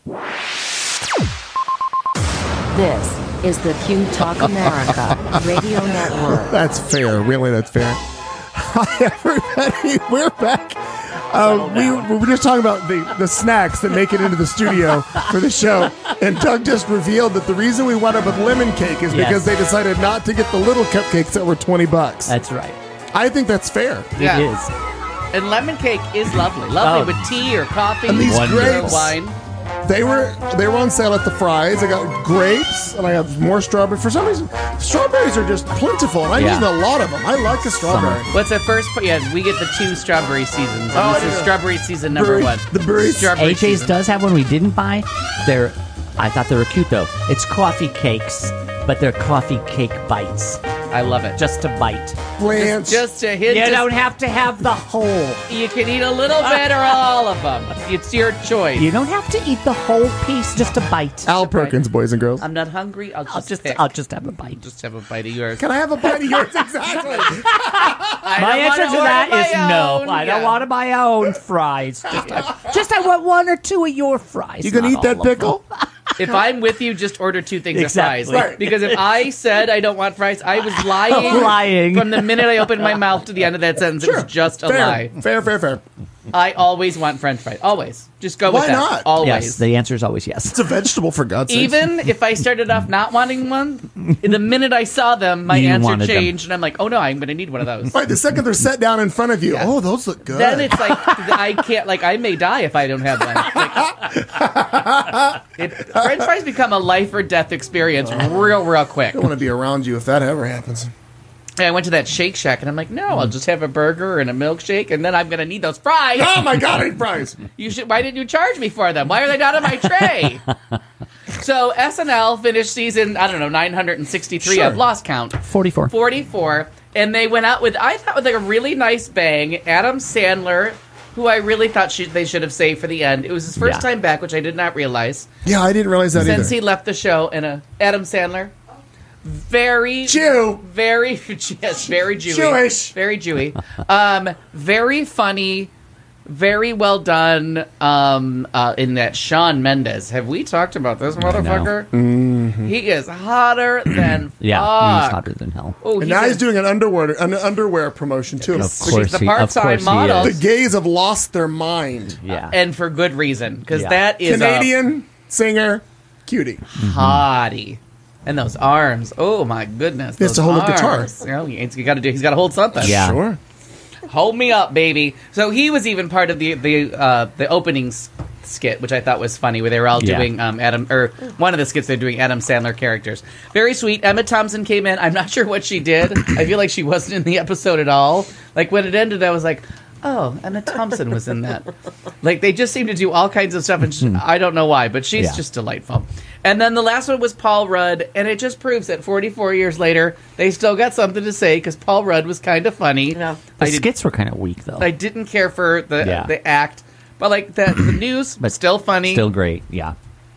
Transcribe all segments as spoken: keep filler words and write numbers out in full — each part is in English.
This is the Q Talk America Radio Network. That's fair. Really, that's fair. Hi, everybody. We're back. Uh, we, we were just talking about the, the snacks that make it into the studio for the show. And Doug just revealed that the reason we wound up with lemon cake is Yes. because they decided not to get the little cupcakes that were twenty bucks. That's right. I think that's fair. Yeah. It is. And lemon cake is lovely. Lovely Oh. with tea or coffee. And these Wonderful. grapes, wine. they were they were on sale at the Fry's. I got grapes and I got more strawberry. For some reason, strawberries are just plentiful, and I'm Yeah. using a lot of them. I like the strawberry. What's the first? Yeah, we get the two strawberry seasons. And Oh, this is yeah. strawberry season number Berry- one. the berries. Strawberry A J's season. does have one we didn't buy. They're, I thought they were cute though. It's coffee cakes, but they're coffee cake bites. I love it. Just to bite. Blanche. Just a hint. You just- don't have to have the whole. You can eat a little bit or all of them. It's your choice. You don't have to eat the whole piece, just a bite. Al Perkins, boys and girls. I'm not hungry. I'll just I'll just, pick. I'll just have a bite. just have a bite of yours. Can I have a bite of yours? Exactly. I My don't answer wanna to order that my is no. own. I don't Yeah. want to buy my own fries. Just, I, just I want one or two of your fries. You gonna not eat that all of them. pickle? If I'm with you, just order two things Exactly. of fries. Right. Because if I said I don't want fries, I was lying. Lying. From the minute I opened my mouth to the end of that sentence. It was just a fair. lie. Fair, fair, fair. I always want French fries. Always. Just go Why with that. not? Always. Yes, the answer is always yes. It's a vegetable, for God's sake. Even if I started off not wanting one, the minute I saw them, my You answer wanted them. changed, and I'm like, oh no, I'm going to need one of those. Right, the second they're set down in front of you, oh, those look good. Then it's like I can't, like I may die if I don't have one. Like, it, French fries become a life or death experience real, real quick. I don't want to be around you if that ever happens. And I went to that Shake Shack, and I'm like, no, I'll just have a burger and a milkshake, and then I'm going to need those fries. Oh my God, I eat fries. You should. Why didn't you charge me for them? Why are they not on my tray? So S N L finished season, I don't know, nine hundred sixty-three. Sure. I've lost count. forty-four. forty-four, and they went out with, I thought, with like a really nice bang. Adam Sandler, who I really thought she, they should have saved for the end. It was his first Yeah. time back, which I did not realize. Yeah, I didn't realize that Since either. he left the show, and uh, Adam Sandler, very Jew. very yes, very Jewy, Jewish. very Jewy, um, very funny, very well done. Um, uh, in that Shawn Mendes, have we talked about this motherfucker? Mm-hmm. He is hotter than Yeah, fuck. he's hotter than hell. Oh, And now a- he's doing an underwear an underwear promotion too. Of Which course, is the he, part-time of course he model. The is. gays have lost their mind. Yeah. and for good reason, because Yeah. that is Canadian singer, cutie. a hottie. And those arms, oh my goodness! He has those to hold a guitar. arms. You know, he's got to do. He's got to hold something. Yeah. Sure. Hold me up, baby. So he was even part of the the uh, the opening s- skit, which I thought was funny, where they were all Yeah. doing um, Adam or one of the skits they're doing Adam Sandler characters. Very sweet. Emma Thompson came in. I'm not sure what she did. I feel like she wasn't in the episode at all. Like when it ended, I was like, oh, Emma Thompson was in that. Like they just seem to do all kinds of stuff, and she, I don't know why, but she's Yeah. just delightful. And then the last one was Paul Rudd, and it just proves that forty-four years later, they still got something to say because Paul Rudd was kind of funny. Yeah. The I did- skits were kind of weak though. I didn't care for the Yeah. the act, but like the, the news, But still funny. Still great. Yeah.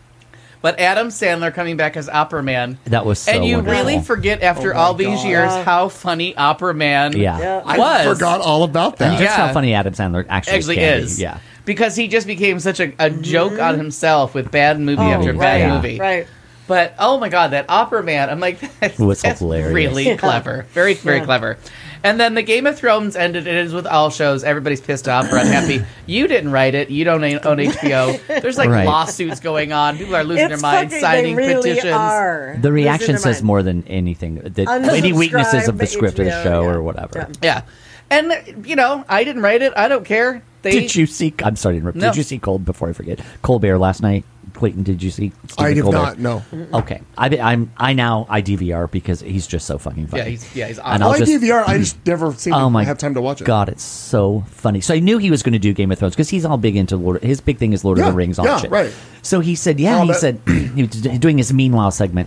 But Adam Sandler coming back as Opera Man, That was so and you wonderful. really forget after Oh my all these God. years how funny Opera Man Yeah. Yeah. I was. forgot all about that. And just Yeah. how funny Adam Sandler actually, Actually can be. is. Yeah. because he just became such a, a joke on himself with bad movie Oh, after right, bad yeah. movie. Right. But oh my god, that Opera Man! I'm like, that's, It was that's hilarious. really Yeah. clever, very very Yeah. clever. And then the Game of Thrones ended. It is with all shows. Everybody's pissed off or unhappy. You didn't write it. You don't own H B O. There's like Right. lawsuits going on. People are losing It's their minds, fucking, signing they really petitions. Are. The reaction Losing their says mind. more than anything. That any weaknesses of the Unsubscribe script of the H B O, show yeah. or whatever. Yeah. Yeah, and you know, I didn't write it. I don't care. They, Did you see? I'm sorry to interrupt. No. Did you see Cold? Before I forget, Colbert last night. Clayton, did you see? I Stephen have Colbert? not. No. Okay, I, I'm. I now I D V R because he's just so fucking funny. Yeah, he's yeah, he's And awesome. I'll I just- D V R. I just never seem Oh to my have time to watch it. God, it's so funny. So I knew he was going to do Game of Thrones because he's all big into Lord. His big thing is Lord Yeah, of the Rings. All yeah, that shit. right. So he said, yeah. Oh, he that- said he was doing his Meanwhile segment,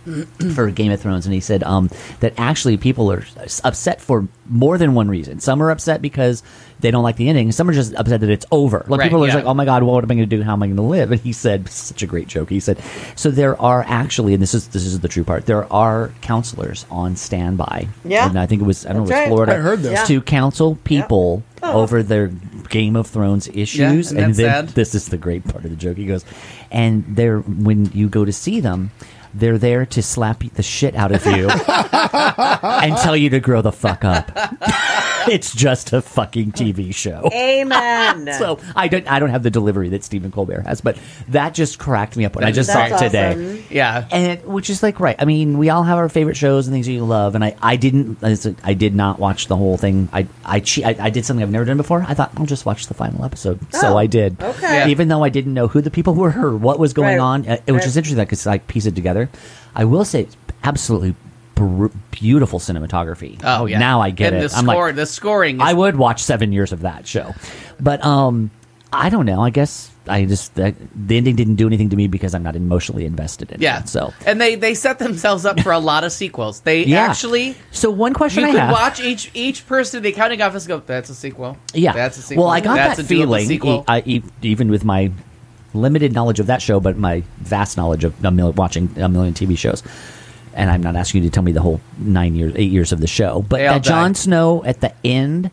for Game of Thrones, and he said um, that actually people are upset for more than one reason. Some are upset because they don't like the ending. Some are just upset that it's over. Like Right, people are yeah. just like, "Oh my God, what am I going to do? How am I going to live?" And he said, such a great joke. He said, "So there are actually, and this is this is the true part. There are counselors on standby. Yeah. and I think it was I don't That's know, it was right. Florida. I heard this. Yeah. to counsel people Oh. over their Game of Thrones issues." Yeah, isn't and that then sad? this is the great part of the joke. He goes, and they're when you go to see them, they're there to slap the shit out of you and tell you to grow the fuck up. It's just a fucking T V show. Amen. So I don't I don't have the delivery that Stephen Colbert has, but that just cracked me up when I just saw it That's today. awesome. Yeah. And which is like right. I mean, we all have our favorite shows and things that you love, and I, I didn't I did not watch the whole thing. I I, che- I I did something I've never done before. I thought I'll just watch the final episode, so Oh, I did. okay. Yeah. Even though I didn't know who the people were or what was going Right, on, uh, which right. is interesting because I piece it together. I will say, it's absolutely br- beautiful cinematography. Oh, yeah. Now I get and it. The I'm score, like, the scoring. Is, I would watch seven years of that show, but um, I don't know. I guess I just that, the ending didn't do anything to me because I'm not emotionally invested in yeah. it. So and they they set themselves up for a lot of sequels. They yeah. actually. So one question You I could have. watch each each person. The accounting office go. That's a sequel. Yeah, That's a sequel. Well, I got That's that a doable feeling, sequel. e- I, e- even with my limited knowledge of that show, but my vast knowledge of a mil- watching a million T V shows. And I'm not asking you to tell me the whole nine years, eight years of the show, but They all that Jon died. Snow at the end,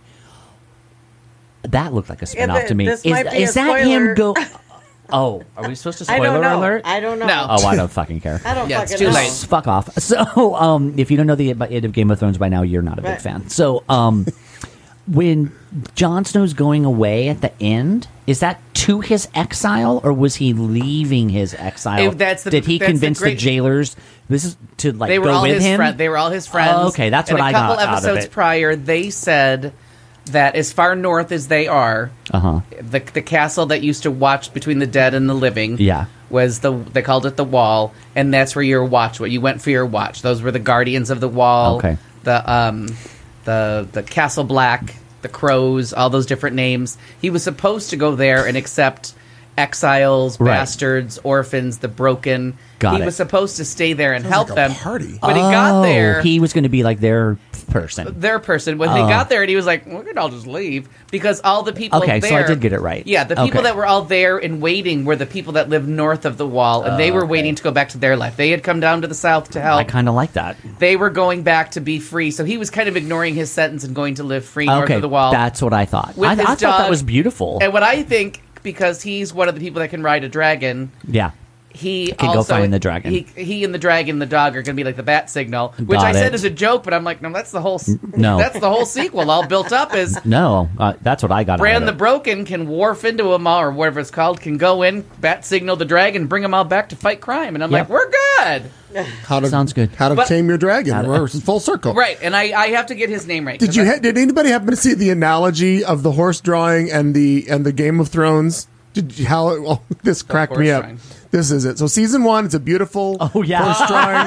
that looked like a spinoff th- to me. this Is, might be is a that spoiler. him go? Oh, are we supposed to I spoiler don't know. alert? I don't know. No. Oh, I don't fucking care. I don't Yeah, it's fucking too know. late. Fuck off. So, um, if you don't know the end of Game of Thrones by now, you're not a big Right. fan. So, um, when Jon Snow's going away at the end, is that to his exile, or was he leaving his exile? If that's the- Did he that's the convince the, great- jailers this is to like They were go all with his him? friends. They were all his friends. Oh, okay, that's and what I a couple got out of episodes it. prior, they said that as far north as they are, Uh huh. the the castle that used to watch between the dead and the living, Yeah. was the they called it the Wall, and that's where your watch. What you went for your watch. Those were the guardians of the Wall. Okay. The um, the the Castle Black, the Crows, all those different names. He was supposed to go there and accept exiles, Right. bastards, orphans, the broken. Got he it. was supposed to stay there and help like a them. party. When he got Oh, there, he was going to be like their person. their person. When Oh. they got there, and he was like, "We could all just leave," because all the people. Okay, so there, I did get it right. Yeah, the people Okay. that were all there and waiting were the people that lived north of the wall, and they were okay. waiting to go back to their life. They had come down to the south to help. I kind of like that. They were going back to be free, so he was kind of ignoring his sentence and going to live free north Okay, of the wall. that's what I thought. With I, his I thought that dog. was beautiful. And what I think, because he's one of the people that can ride a dragon, yeah. he Can go also, find the dragon. He, he and the dragon, the dog, are going to be like the bat signal, which Got I said it. as a joke, but I'm like, no, that's the whole. s- no. that's the whole sequel, all built up as No, uh, that's what I got. out Bran of the it. Broken can wharf into them all, or whatever it's called, can go in, bat signal the dragon, bring them all back to fight crime, and I'm Yep. like, we're good, How to Sounds good. How to But- tame your dragon? How to- We're full circle. right? And I, I have to get his name right. Did 'cause you? I- Ha- did anybody happen to see the analogy of the horse drawing and the and the Game of Thrones? Did you, how? Well, this cracked me horse up. drawing. This is it. So season one, it's a beautiful Oh, yeah. horse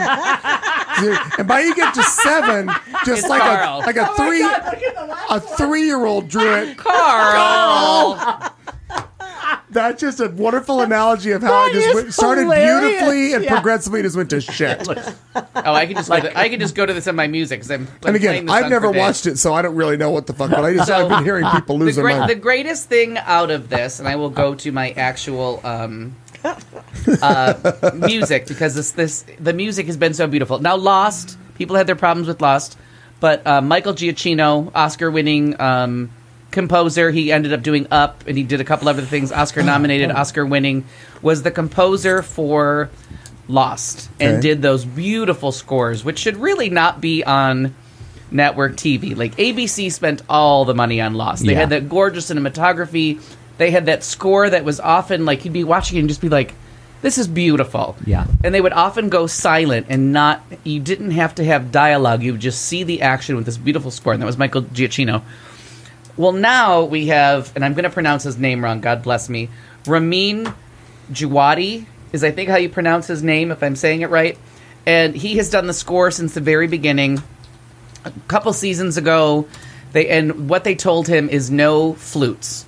drawing. And by you get to seven, just It's like Carl. a like a three a three year old drew it. Carl. That's just a wonderful analogy of how That it just is went, started hilarious. beautifully and Yeah. progressively just went to shit. Oh, I can just go to, I can just go to this in my music because I'm, I'm And playing again, this I've song never for days. watched it, so I don't really know what the fuck. But I just So, I've been hearing people The, lose their great, mind. the greatest thing out of this, and I will go to my actual um, uh, music because this this the music has been so beautiful. Now, Lost, people had their problems with Lost, but uh, Michael Giacchino, Oscar-winning um, composer, he ended up doing Up, and he did a couple other things. Oscar-nominated, Oscar-winning, was the composer for Lost, and Okay. did those beautiful scores, which should really not be on network T V. Like A B C spent all the money on Lost. They Yeah. had that gorgeous cinematography. They had that score that was often like you'd be watching it and just be like, "This is beautiful." Yeah. And they would often go silent and not. You didn't have to have dialogue. You would just see the action with this beautiful score, and that was Michael Giacchino. Well, now we have, and I'm going to pronounce his name wrong. God bless me. Ramin Djawadi is, I think, how you pronounce his name, if I'm saying it right. And he has done the score since the very beginning. A couple seasons ago, they and what they told him is no flutes.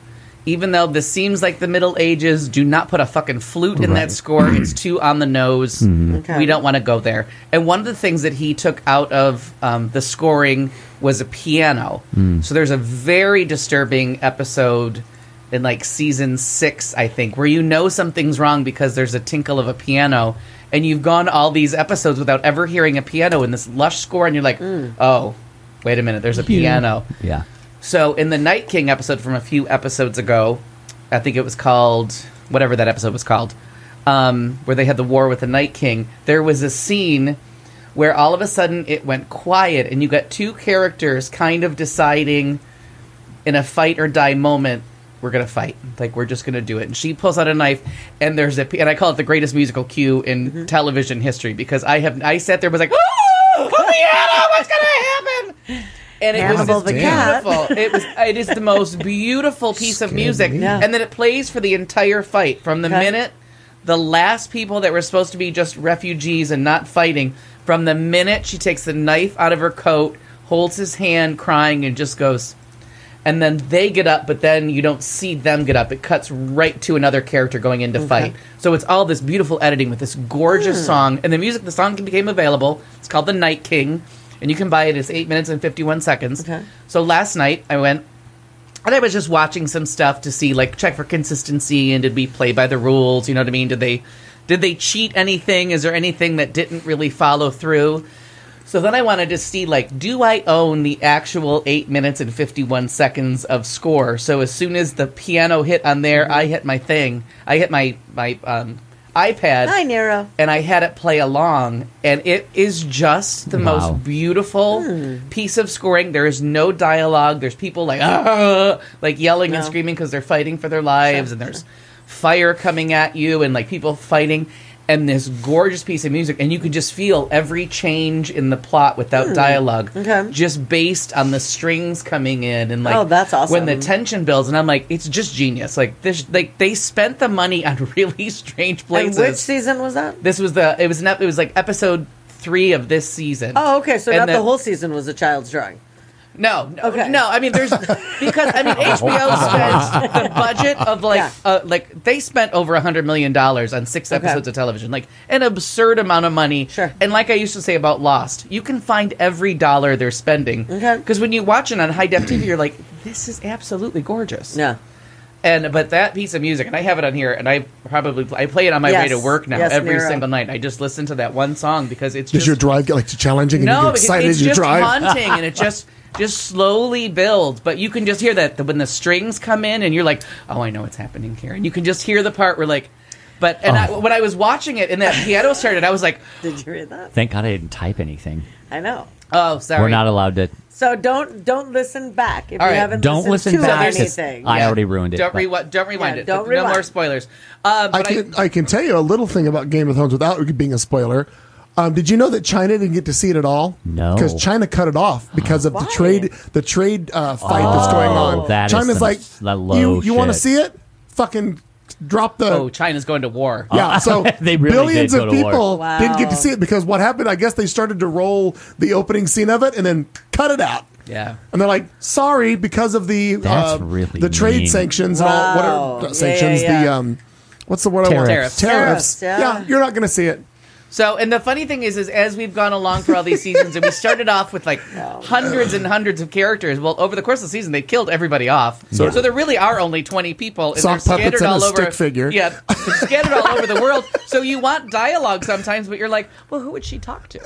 even though this seems like the Middle Ages, do not put a fucking flute in Right. that score. It's too on the nose. Okay. We don't want to go there. And one of the things that he took out of um, the scoring was a piano. So there's a very disturbing episode in like season six, I think, where you know something's wrong because there's a tinkle of a piano, and you've gone all these episodes without ever hearing a piano in this lush score, and you're like, oh, wait a minute, there's a piano. Yeah. So in the Night King episode from a few episodes ago, I think it was called, whatever that episode was called, um, where they had the war with the Night King, there was a scene where all of a sudden it went quiet, and you got two characters kind of deciding in a fight or die moment, we're going to fight. Like, we're just going to do it. And she pulls out a knife, and there's a, and I call it the greatest musical cue in Mm-hmm. television history, because I have, I sat there and was like, oh, piano, what's going to happen? And it Hannibal was the just cat. beautiful. It was, it is the most beautiful piece of music. Yeah. And then it plays for the entire fight. From the Okay. minute the last people that were supposed to be just refugees and not fighting, from the minute she takes the knife out of her coat, holds his hand crying, and just goes, and then they get up, but then you don't see them get up. It cuts right to another character going into fight. So it's all this beautiful editing with this gorgeous Hmm. song. And the music, the song became available. It's called The Night King, and you can buy it. It's eight minutes and fifty-one seconds. Okay. So last night I went, and I was just watching some stuff to see, like, check for consistency, and did we play by the rules? You know what I mean? Did they, did they cheat anything? Is there anything that didn't really follow through? So then I wanted to see, like, do I own the actual eight minutes and fifty-one seconds of score? So as soon as the piano hit on there, I hit my thing. I hit my, my um, iPad. Hi, Nero. And I had it play along. And it is just the Wow. most beautiful Hmm. piece of scoring. There is no dialogue. There's people, like, ah, like yelling and No. screaming because they're fighting for their lives. Sure, And there's fire coming at you, and, like, people fighting. And this gorgeous piece of music, and you can just feel every change in the plot without dialogue, Okay. just based on the strings coming in, and like, Oh, that's awesome. when the tension builds. And I'm like, it's just genius. Like this, like they spent the money on really strange places. And which season was that? This was the it was an, ep- it was like episode three of this season. Oh, okay. So And not the- the whole season was a child's drawing. No, no, Okay. no. I mean, there's because I mean, H B O spent the budget of like, Yeah. uh, like they spent over a hundred million dollars on six Okay. episodes of television, like an absurd amount of money. Sure. And like I used to say about Lost, you can find every dollar they're spending. Okay. Because when you watch it on high def T V, you're like, this is absolutely gorgeous. Yeah. And but that piece of music, and I have it on here, and I probably I play it on my way Yes. to work now Yes, every Nero. single night. I just listen to that one song because it's Does just your drive get like challenging and you no, get because excited it's as you just drive? haunting, and it just just slowly builds. But you can just hear that when the strings come in, and you're like, "Oh, I know what's happening here." And you can just hear the part where, like, but and I, when I was watching it and that piano started, I was like, Did you read that? Thank God I didn't type anything. I know. "Oh, sorry." We're not allowed to. So don't don't listen back if All you right. haven't Don't listened listen to back. 'cause anything. I Yeah. already ruined it. Don't but- rewind. Don't rewind Yeah, it. don't no rewind. more spoilers. Uh, I but I, can I can tell you a little thing about Game of Thrones without it being a spoiler. Um, did you know that China didn't get to see it at all? No. because China cut it off because of the Why? trade the trade uh, fight that's going on. that is China's some like, s- that low you you want to shit." see it? Fucking drop the. oh, China's going to war. Yeah, so They really billions did go of to war. people Wow. didn't get to see it because what happened? I guess they started to roll the opening scene of it and then cut it out. Yeah. And they're like, sorry, because of the That's uh, really the trade mean. sanctions and all Wow. whatever Yeah, not sanctions yeah, yeah. the um, what's the word I want? Tariffs. Tariffs. Tariffs, yeah. you're not going to see it. So, and the funny thing is, is as we've gone along for all these seasons, and we started off with like hundreds and hundreds of characters. Well, over the course of the season, they killed everybody off. So, so there really are only twenty people, and Sock they're puppets scattered and a all over. stick figure. Yeah, they're scattered all over the world. So you want dialogue sometimes, but you're like, well, who would she talk to?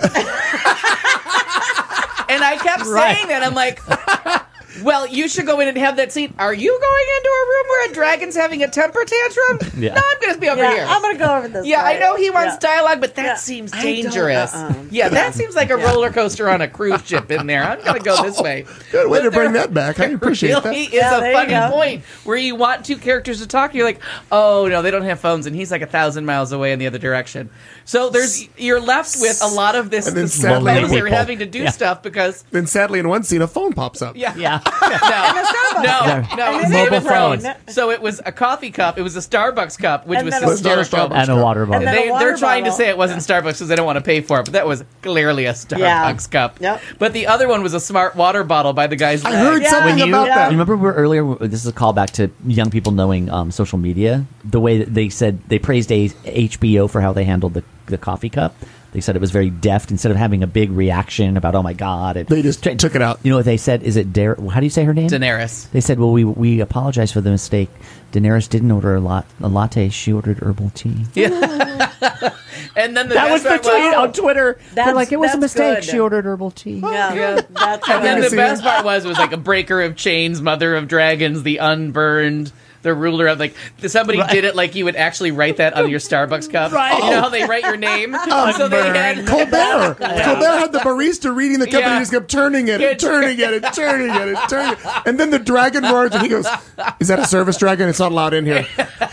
And I kept saying that. I'm like, well, you should go in and have that scene. Are you going into a room where a dragon's having a temper tantrum? Yeah. No, I'm going to be over Yeah, here. I'm gonna go over this. Yeah, I way. know he wants Yeah. dialogue, but that Yeah. seems I don't- dangerous. uh-uh. Yeah, that seems like a roller coaster on a cruise ship in there. I'm going to go this way. Good way But to bring there that back. I appreciate really that. is Yeah, a there you funny go. point where you want two characters to talk. You're like, oh no, they don't have phones, and he's like a thousand miles away in the other direction. So there's you're left with a lot of this And then this sadly- delays. They're People. having to do Yeah. stuff because Then sadly, in one scene, a phone pops up. yeah, Yeah. no, no, no. And Game mobile of Thrones. phone. So it was a coffee cup. It was a Starbucks cup, which And was then a- It's not a hysterical. Starbucks And a water And bottle. then a They, water they're trying to bottle. say it wasn't Starbucks because they don't want to pay for it, but that was clearly a Starbucks Yeah. cup. Yep. But the other one was a smart water bottle by the guy's I leg. heard Yeah. something When you, about Yeah. that. you remember we were earlier, this is a callback to young people knowing um, social media. The way that they said, they praised a, H B O for how they handled the, the coffee cup. They said it was very deft. Instead of having a big reaction about, oh my God. It, They just took it out. You know what they said? Is it Dar- how do you say her name? Daenerys. They said, well, we we apologize for the mistake. Daenerys didn't order a, lot, a latte. She ordered herbal tea. Yeah. And then the That was best the part tweet on Twitter. They're That's- like, it was a that's mistake. good. She ordered herbal tea. Yeah, Yeah. that's And then I the see best it. part was it was like a breaker of chains, mother of dragons, the unburned, the ruler of like somebody did it like you would actually write that on your Starbucks cup. Right. You know how they write your name? So they had Colbert. Colbert had the barista reading the cup and Yeah. he just kept turning it Yeah, and turning it and turning it and turning it. And then the dragon roars and he goes, is that a service dragon? It's not allowed in here.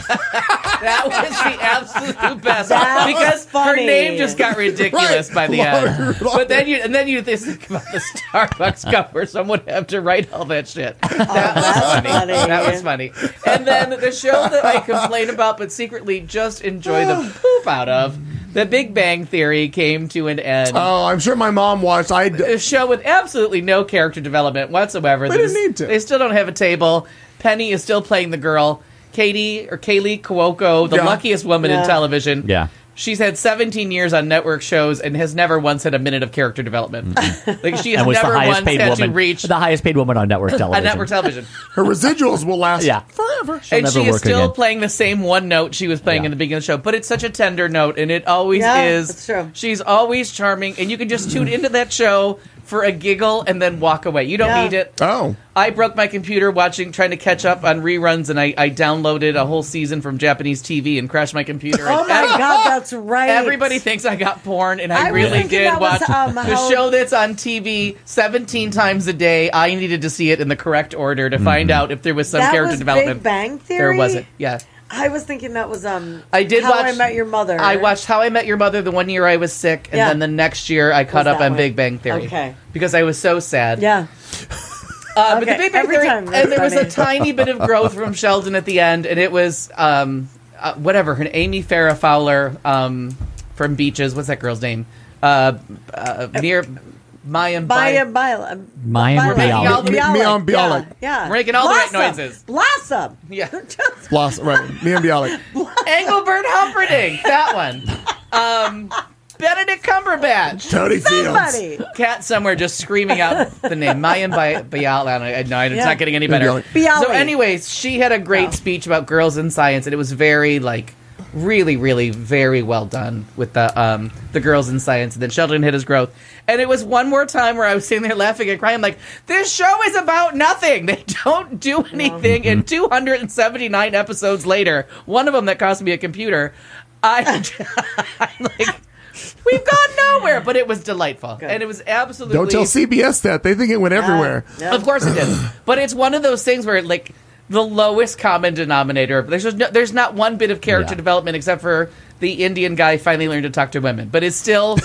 that was the absolute best That was because her funny. name just got ridiculous Right. by the Lord, end. Lord. But then you and then you think about the Starbucks cup where someone would have to write all that shit. That was funny. funny. That was funny. And then the show that I complain about but secretly just enjoy the poop out of, The Big Bang Theory, came to an end. Oh, I'm sure my mom watched. I A show with absolutely no character development whatsoever. They didn't There's- need to. They still don't have a table. Penny is still playing the girl. Katie or Kaylee Cuoco, the Yeah. luckiest woman in Yeah. television. Yeah. She's had seventeen years on network shows and has never once had a minute of character development. Like she has And was the never highest once paid had woman. to reach the highest paid woman on network a television. network television. her residuals will last Yeah. forever. She'll And never she is work still again. playing the same one note she was playing Yeah. in the beginning of the show, but it's such a tender note, and it always Yeah, is. it's true. She's always charming, and you can just tune into that show for a giggle and then walk away. You don't Yeah. need it. Oh. I broke my computer watching, trying to catch up on reruns, and I, I downloaded a whole season from Japanese T V and crashed my computer. Oh And my ev- God, that's right. Everybody thinks I got porn, and I, I was really thinking did that was, watch um, the how- show that's on T V seventeen times a day. I needed to see it in the correct order to find out if there was some that character was development. Big Bang Theory. There wasn't. Yeah. I was thinking that was um. I did How watch I Met Your Mother. I watched How I Met Your Mother the one year I was sick, and Yeah. then the next year I caught Was up that on one? Big Bang Theory. Okay. Because I was so sad. Yeah. Uh, but Okay, the Big Bang every Theory, time, that's and there was a funny. tiny bit of growth from Sheldon at the end, and it was um, uh, whatever her Amy Farrah Fowler um, from Beaches. What's that girl's name? Uh, uh, near Maya. Maya, Maya, Maya Maya- Bialik. Mi- Mian Bialik. Yeah, yeah. Making all the right Blossom. noises. Blossom. Yeah. Just- Blossom, right. Me and Bialik. Engelbert Humperdinch. That one. Um, Benedict Cumberbatch. Tony Fields. Somebody. Cat somewhere just screaming out the name Mayan Bialik. I know it's Yeah. not getting any better. Bialik. Bialik. So, anyways, she had a great speech about girls in science, and it was very like, really, really, very well done with the um the girls in science. And then Sheldon hit his growth, and it was one more time where I was sitting there laughing and crying, like, this show is about nothing. They don't do anything. And two hundred seventy-nine episodes later, one of them that cost me a computer, I, I'm like. We've gone nowhere, but it was delightful, and it was absolutely. Don't tell C B S that. They think it went everywhere. Yeah. Of course it did, but it's one of those things where, like, the lowest common denominator. There's just no, there's not one bit of character Yeah. development except for the Indian guy finally learned to talk to women, but is still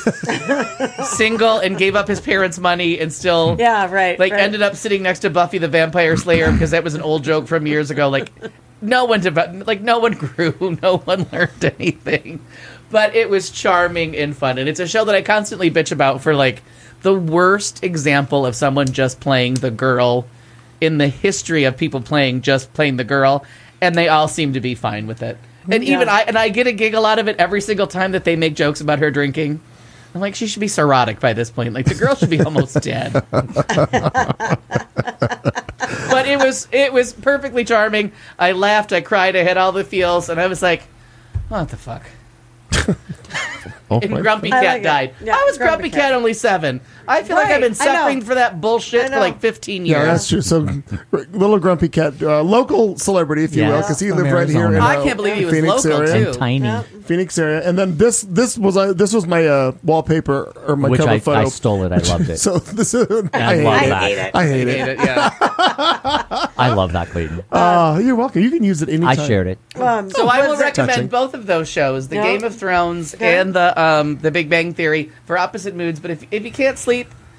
single and gave up his parents' money and still Yeah, right. like right. ended up sitting next to Buffy the Vampire Slayer because that was an old joke from years ago. Like, no one developed, like no one grew, no one learned anything. But it was charming and fun, and it's a show that I constantly bitch about for like the worst example of someone just playing the girl in the history of people playing just playing the girl, and they all seem to be fine with it. And Yeah. even I and I get a giggle out of it every single time that they make jokes about her drinking. I'm like, she should be cirrhotic by this point. Like, the girl should be almost dead. But it was it was perfectly charming. I laughed, I cried, I had all the feels, and I was like, what the fuck? Oh, And my- Grumpy I Cat like it. died. Yeah, How was Grumpy Grumpy Cat Cat. only seven? I feel like I've been Right, I know. suffering for that bullshit I for know. like fifteen Yeah, years. that's true. So, little Grumpy Cat, uh, local celebrity, if you Yeah. will, because he From lived right here in Arizona. uh, I can't believe he was Phoenix local, area. too. And tiny, Yeah. Phoenix area, and then this this was uh, this was my uh, wallpaper or my which cover I, photo. I stole it. I loved it. So this is I, I hate love it. that. hate it. I hate I it. hate it, yeah. I love that, Clayton. Uh, you're welcome. You can use it anytime. I shared it. Um, So I will was it- recommend Touching. both of those shows, The Yeah. Game of Thrones Okay. and the um, the Big Bang Theory, for opposite moods. But if if you can't sleep,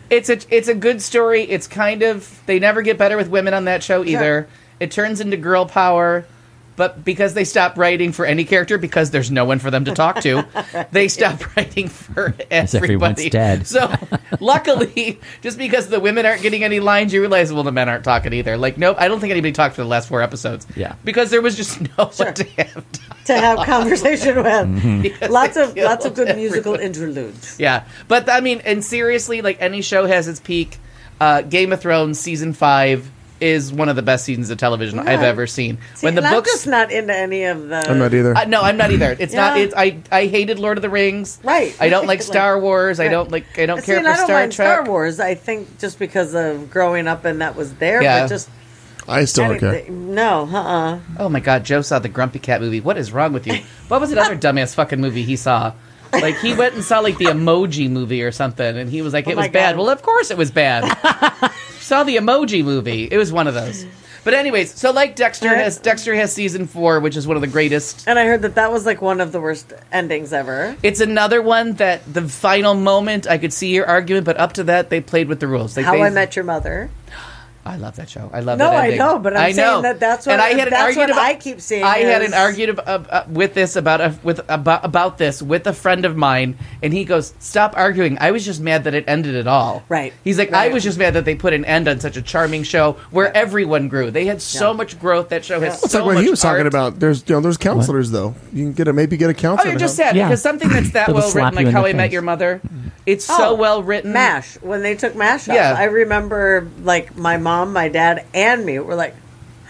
It's a it's a good story. It's kind of they never get better with women on that show either. It turns into girl power, but because they stop writing for any character because there's no one for them to talk to, they stop writing for As everyone's everybody. dead. So luckily, just because the women aren't getting any lines, you realize well the men aren't talking either. Like nope, I don't think anybody talked for the last four episodes. Yeah. because there was just no one to have. to have conversation with. Because Lots they of lots of good killed musical everybody. interludes. Yeah, but I mean, and seriously, like any show has its peak. Uh, Game of Thrones season five is one of the best seasons of television I've Yeah. ever seen. See, when the and I'm books, just not into any of the. I'm not either. uh, no, I'm not either. It's not. Yeah. It's I. I hated Lord of the Rings. Right. I don't like Like- Star Wars. I right. don't like. I don't See, care and for I don't Star mind Trek. Star Wars. I think just because of growing up and that was there, Yeah. but just I still don't care. anything- no, uh, uh Oh my God, Joe saw the Grumpy Cat movie. What is wrong with you? What was another dumbass fucking movie he saw? Like he went and saw like the Emoji movie or something, and he was like, "It Oh was my bad." God. Well, of course it was bad. Saw the Emoji movie. It was one of those. But anyways, so like Dexter Yeah. has Dexter has season four, which is one of the greatest. And I heard that that was like one of the worst endings ever. It's another one that the final moment I could see your argument, but up to that they played with the rules. Like How they, I Met Your Mother. I love that show. I love No, that I ending. know, but I'm I saying know. that that's what- and I had an that's argument what about, I keep seeing I had is- an argument ab- uh, with this about a, with about about this with a friend of mine, and he goes, "Stop arguing. I was just mad that it ended at all." Right. He's like, "I Right. was just mad that they put an end on such a charming show where everyone grew. They had so Yeah. much growth. That show has It's so like what much he was talking art. about. There's you know there's counselors though. You can get a maybe get a Oh, counselor. you're to just help. sad Yeah. because something that's that They'll well slap written, you like in How the I Met face. Your Mother, it's so Oh, well written. MASH. When they took MASH out, Yeah. I remember like my mom, my dad, and me were like,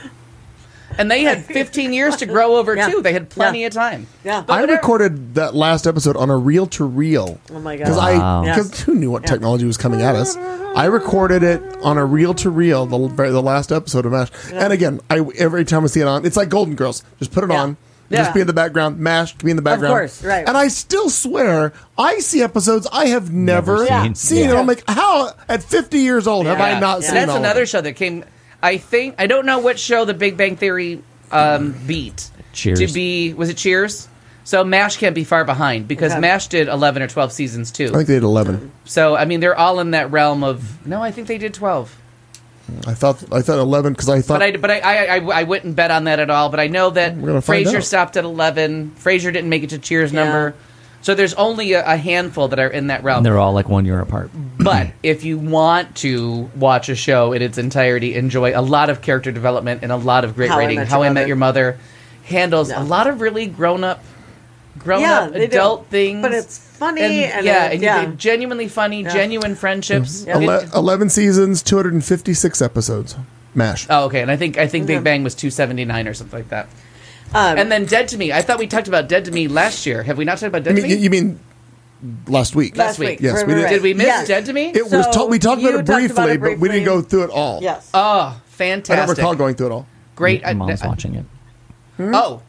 And they had fifteen years to grow over Yeah. too. They had plenty Yeah. of time. yeah. I whatever. recorded that last episode on a reel to reel. Oh my god. Because Wow. I, Yeah. because who knew what technology was coming at us? I recorded it on a reel to reel, the the last episode of MASH. And again, I every time I see it on, it's like Golden Girls. Just put it Yeah. on, Yeah. just be in the background. MASH to be in the background. course, right. And I still swear, I see episodes I have never, Never seen. seen. Yeah. And I'm like, how at fifty years old have I Yeah. not And seen? that's all of another them? show that came. I think I don't know what show the Big Bang Theory um, beat. Cheers. To be was it Cheers? So MASH can't be far behind because Okay. MASH did eleven or twelve seasons too. I think they did eleven. So I mean they're all in that realm of no. I think they did twelve. I thought I thought eleven because I thought But I but I, I I I wouldn't bet on that at all. But I know that We're gonna find Frasier out. stopped at eleven. Frasier didn't make it to Cheers Yeah. number. So there's only a, a handful that are in that realm. And they're all like one year apart. But if you want to watch a show in its entirety, enjoy a lot of character development and a lot of great How I writing. Met How Your I Met Mother. Your Mother handles Yeah. a lot of really grown up, grown Yeah, up they do. adult things. But it's funny and, yeah, it- and yeah. you- genuinely funny, Yeah. genuine friendships. Yeah. ele- It- eleven seasons, two hundred fifty-six episodes. MASH. oh, okay. And I think I think Yeah. Big Bang was two seventy nine or something like that. Um, And then Dead to Me. I thought we talked about Dead to Me last year. Have we not talked about Dead You mean, to Me? you mean last week? Last week. Yes, Right, we right, did. right. Did we miss Yes. Dead to Me? It was So ta- we talked about you it talked briefly, about it but we didn't briefly. go through it all. Yes. Oh, I don't fantastic! recall going through it all. Great. Your mom's I- I- watching it. Oh.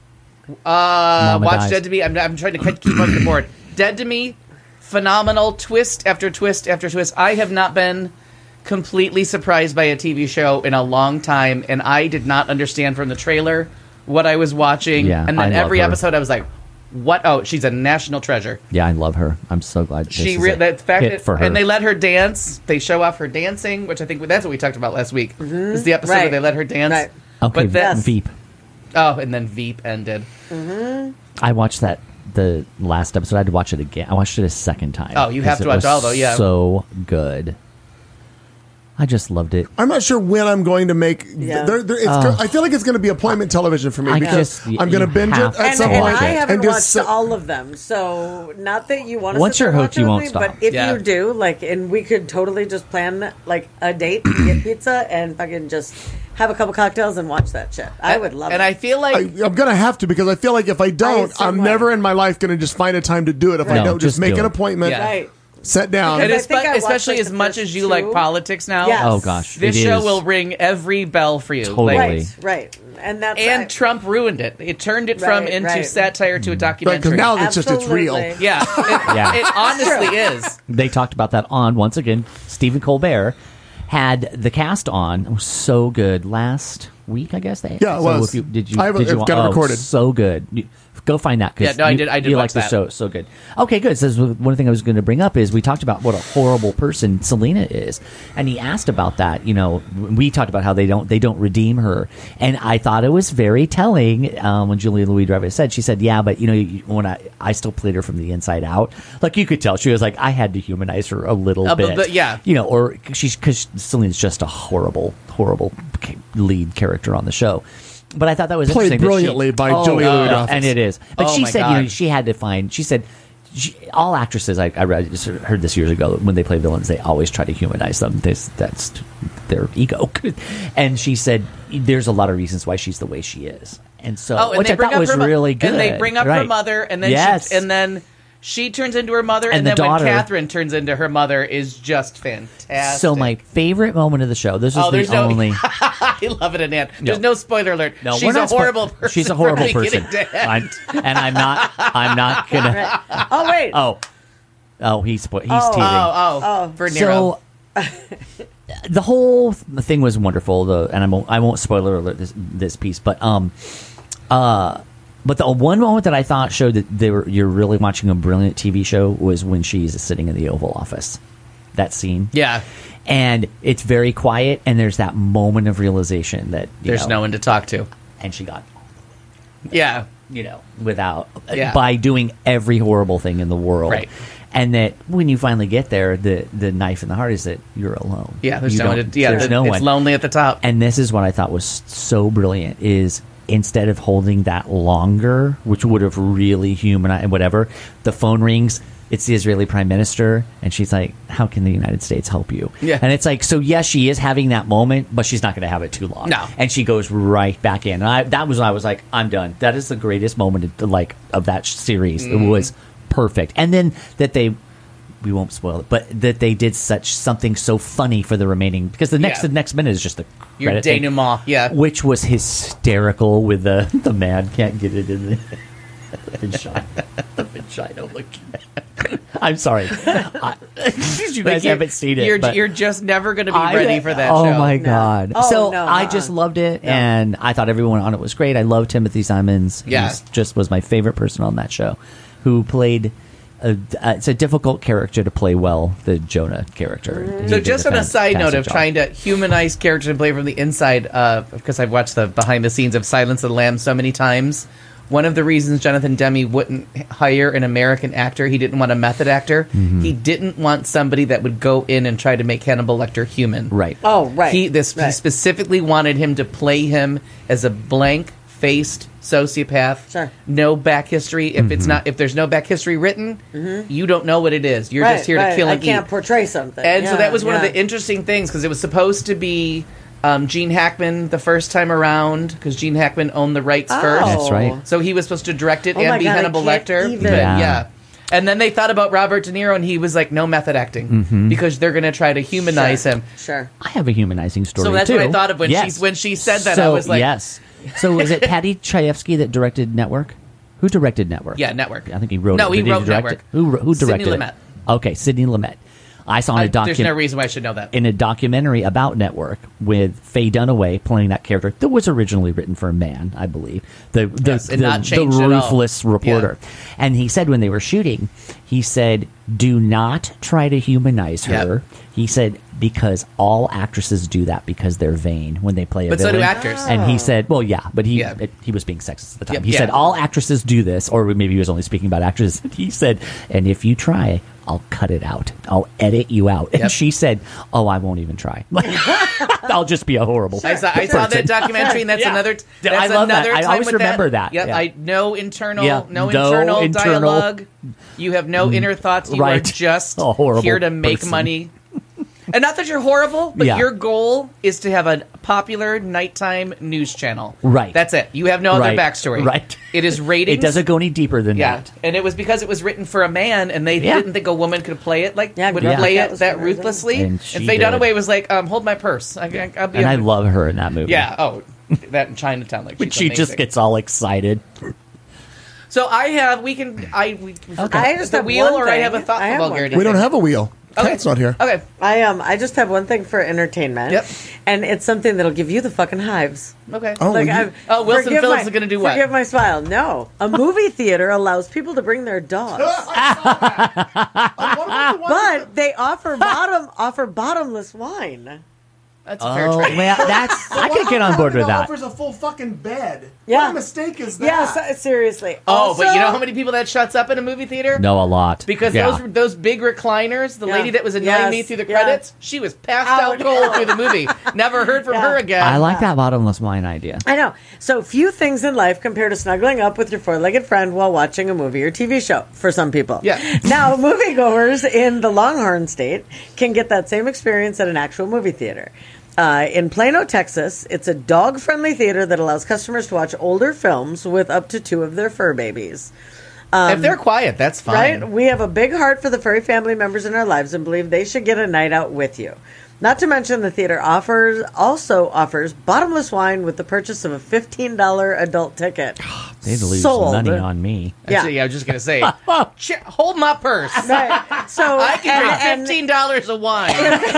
Uh, Mama watch dies. Dead to Me. I'm, I'm trying to keep keep up the board. Dead to Me, phenomenal twist after twist after twist. I have not been completely surprised by a T V show in a long time, and I did not understand from the trailer what I was watching. Yeah, and then I love every her. episode, I was like, "What? Oh, she's a national treasure." Yeah, I love her. I'm so glad this She is re- a that fact, hit for her. and they let her dance. They show off her dancing, which I think that's what we talked about last week. Is the episode where Right. they let her dance? Right. okay, but then- Yes. Veep. Oh, and then Veep ended. I watched that the last episode. I had to watch it again. I watched it a second time. Oh, you have because to it watch was all, though, yeah. So good. I just loved it. I'm not sure when I'm going to make. Yeah. There, there, it's go- I feel like it's going to be appointment television for me I because just- I'm going to you binge it have at and, some and point. I haven't and just watched sit- all of them, so not that you want to. Once sit there you're and hooked, watch you it with won't me, stop. But if Yeah. you do, like, and we could totally just plan like a date, get pizza, and fucking just have a couple cocktails and watch that shit. I would love And it. I feel like I, I'm going to have to because I feel like if I don't, same I'm way. never in my life going to just find a time to do it. If I No, don't, just just make do an it. appointment, Yeah. right. sit down. And I espe- think I watched, especially like, as the much first as you two. like politics now, Yes. Oh gosh, this it show is. will ring every bell for you. Totally. Like, Right, right, and that's and I- Trump ruined it. It turned it from Right, into right. satire to a Right, documentary. because now it's just it's real. Absolutely. yeah, it, Yeah. it honestly is. They talked about that on once again. Stephen Colbert had the cast on. It was so good. Last week, I guess. They, Yeah, it so was. If you, did you? I have it- did you I've got it oh, recorded. So good. You, go find that. 'cause Yeah, no, I you- did- I did You watch like the that. show. So good. Okay, good. So this was one thing I was going to bring up is we talked about what a horrible person Selena is, and he asked about that. You know, we talked about how they don't they don't redeem her, and I thought it was very telling um, when Julia Louis-Dreyfus said she said, "Yeah, but you know, you- when I I still played her from the inside out, like you could tell she was like I had to humanize her a little A bit, bit, but yeah. you know, or she's because Selena's just a horrible, horrible ca- lead character on the show." But I thought that was Played interesting that she- brilliantly by Oh, Julia uh, Louis-Dreyfus. and it is. But Oh, she my said, you know, God. she had to find. She said, she, all actresses. I, I read, just heard this years ago. When they play villains, they always try to humanize them. This, that's their ego. And she said, there's a lot of reasons why she's the way she is. And so, Oh, and which they I bring thought up was her mo- really good. And they bring up her Right. mother, and then yes. she, and then she turns into her mother, And and, the then daughter- when Catherine turns into her mother is just fantastic. So my favorite moment of the show. This is Oh, there's the no- only. I love it, Annette. There's No. no spoiler alert. No, we're she's a not spo- horrible person. She's a horrible from person, beginning to end. I'm, and I'm not. I'm not gonna. Oh wait. Oh, oh, he's spo- he's Oh. teasing. Oh, oh, for Nero. So the whole th- thing was wonderful. The and I won't I won't spoiler alert this this piece, but um, uh, but the one moment that I thought showed that they were you're really watching a brilliant T V show was when she's sitting in the Oval Office. That scene, yeah, and it's very quiet, and there's that moment of realization that you there's know, no one to talk to. and she got Yeah, you know without Yeah. by doing every horrible thing in the world, Right. And that when you finally get there, the the knife in the heart is that you're alone. yeah. There's You no one. don't- To, yeah, there's the- no it's one. lonely at the top. And this is what I thought was so brilliant is instead of holding that longer, which would have really humanized whatever, the phone rings. It's the Israeli prime minister, and she's like, "How can the United States help you?" Yeah. And it's like, so yes, she is having that moment, but she's not going to have it too long. No. And she goes right back in. And I, that was when I was like, "I'm done." That is the greatest moment, of, like, of that series. Mm. It was perfect. And then that they. We won't spoil it, but that they did such something so funny for the remaining because the next Yeah. the next minute is just the Your credit thing, denouement, yeah. which was hysterical with the the man can't get it in the vagina. The vagina looking. I'm sorry, I, you Like, guys you're- haven't seen it. You're, but you're just never going to be I- ready for that oh show. my No. god! Oh, so no, I uh-uh. just loved it, No. and I thought everyone on it was great. I love Timothy Simons. He Yeah. was- just was my favorite person on that show, who played. A, uh, it's a difficult character to play well, the Jonah character. He So did just a on a side note fantastic of job. trying to humanize characters and play from the inside, uh, because I've watched the behind the scenes of Silence of the Lambs so many times. One of the reasons Jonathan Demme wouldn't hire an American actor, he didn't want a method actor. Mm-hmm. He didn't want somebody that would go in and try to make Hannibal Lecter human. Right. Oh right. He this he Right. specifically wanted him to play him as a blank-faced sociopath. Sure. No back history. If Mm-hmm. it's not, if there's no back history written, you don't know what it is. You're Right, just here right. to kill I and can't eat. portray something. And so Yeah, that was one of yeah. the interesting things because it was supposed to be um, Gene Hackman the first time around because Gene Hackman owned the rights Oh. first. That's right. So he was supposed to direct it Oh and my be God, I Hannibal can't Lecter. even. But, Yeah. yeah. And then they thought about Robert De Niro and he was like, no method acting Mm-hmm. because they're going to try to humanize Sure. him. Sure. I have a humanizing story So that's too. what I thought of when Yes. she when she said that. So, I was like, yes. So was it Patty Chayefsky that directed Network? Who directed Network? Yeah, Network. I think he wrote No, it. he Did wrote direct Network. it? Who who Sidney directed Lumet. it? Okay, Sidney Lumet. I saw in I- a there's no documentary reason why I should know that. in a documentary about Network with Faye Dunaway playing that character that was originally written for a man, I believe. The the, Yes, and the, not the changed at all. ruthless reporter. And he said when they were shooting, he said, "Do not try to humanize her." Yep. He said because all actresses do that because they're vain when they play a But so do villain. actors. And he said, "Well, yeah, but he Yeah. it, he was being sexist at the time." Yep, he yeah. said all actresses do this, or maybe he was only speaking about actresses. He said, "And if you try, I'll cut it out. I'll edit you out." And Yep. she said, "Oh, I won't even try. I'll just be a horrible." I saw, I saw that person." documentary, and that's Yeah. another. Yeah, That's I love that. another I time always with remember that. Yep, Yeah. I no internal, Yeah, no, no internal, internal- dialogue. You have no inner thoughts. You Right. are just A horrible here to make person. money. And not that you're horrible, but Yeah. your goal is to have a popular nighttime news channel. Right. That's it. You have no other Right. backstory. Right. It is ratings. It doesn't go any deeper than Yeah, that. and it was because it was written for a man, and they Yeah. didn't think a woman could play it like Yeah, would Greg play Cat it was that amazing. ruthlessly. And And, she Faye did. Dunaway was like, um, "Hold my purse." I, I, I'll be And I a- love her in that movie. Yeah. Oh, that in Chinatown, like When she's she just amazing. gets all excited. So I have. We can. I. We, I just the have wheel, one or I thing. have a thought I for have one vulgarity. We don't thing. have a wheel. Cat's not here. Okay. I um I just have one thing for entertainment. Yep. And it's something that'll give you the fucking hives. Okay. Oh, Like, you- I'm- Oh, Wilson forgive Phillips my- is gonna do what? Forgive my smile. No, a movie theater allows people to bring their dogs, but they offer bottom offer bottomless wine. That's a fair Oh, trade. well, that's I could get on board with that. Offers a full fucking bed. Yeah. What a mistake is that? Yeah, so, seriously. Oh, but you know Also- how many people that shuts up in a movie theater? No, a lot. Because yeah. those those big recliners, the Yeah. lady that was annoying Yes. me through the Yeah. credits, she was passed out Out. cold through the movie. Never heard from Yeah. her again. I like that bottomless wine idea. I know. So few things in life compare to snuggling up with your four-legged friend while watching a movie or T V show for some people. Yeah. Now, moviegoers in the Longhorn State can get that same experience at an actual movie theater. Uh, in Plano, Texas, it's a dog-friendly theater that allows customers to watch older films with up to two of their fur babies. if they're quiet, that's fine. Right? We have a big heart for the furry family members in our lives and believe they should get a night out with you. Not to mention, the theater offers also offers bottomless wine with the purchase of a fifteen dollars adult ticket. They'd lose Sold. money on me. Yeah. Actually, yeah, I was just gonna say, ch- hold my purse. Right. So I can drink and- and fifteen dollars of wine.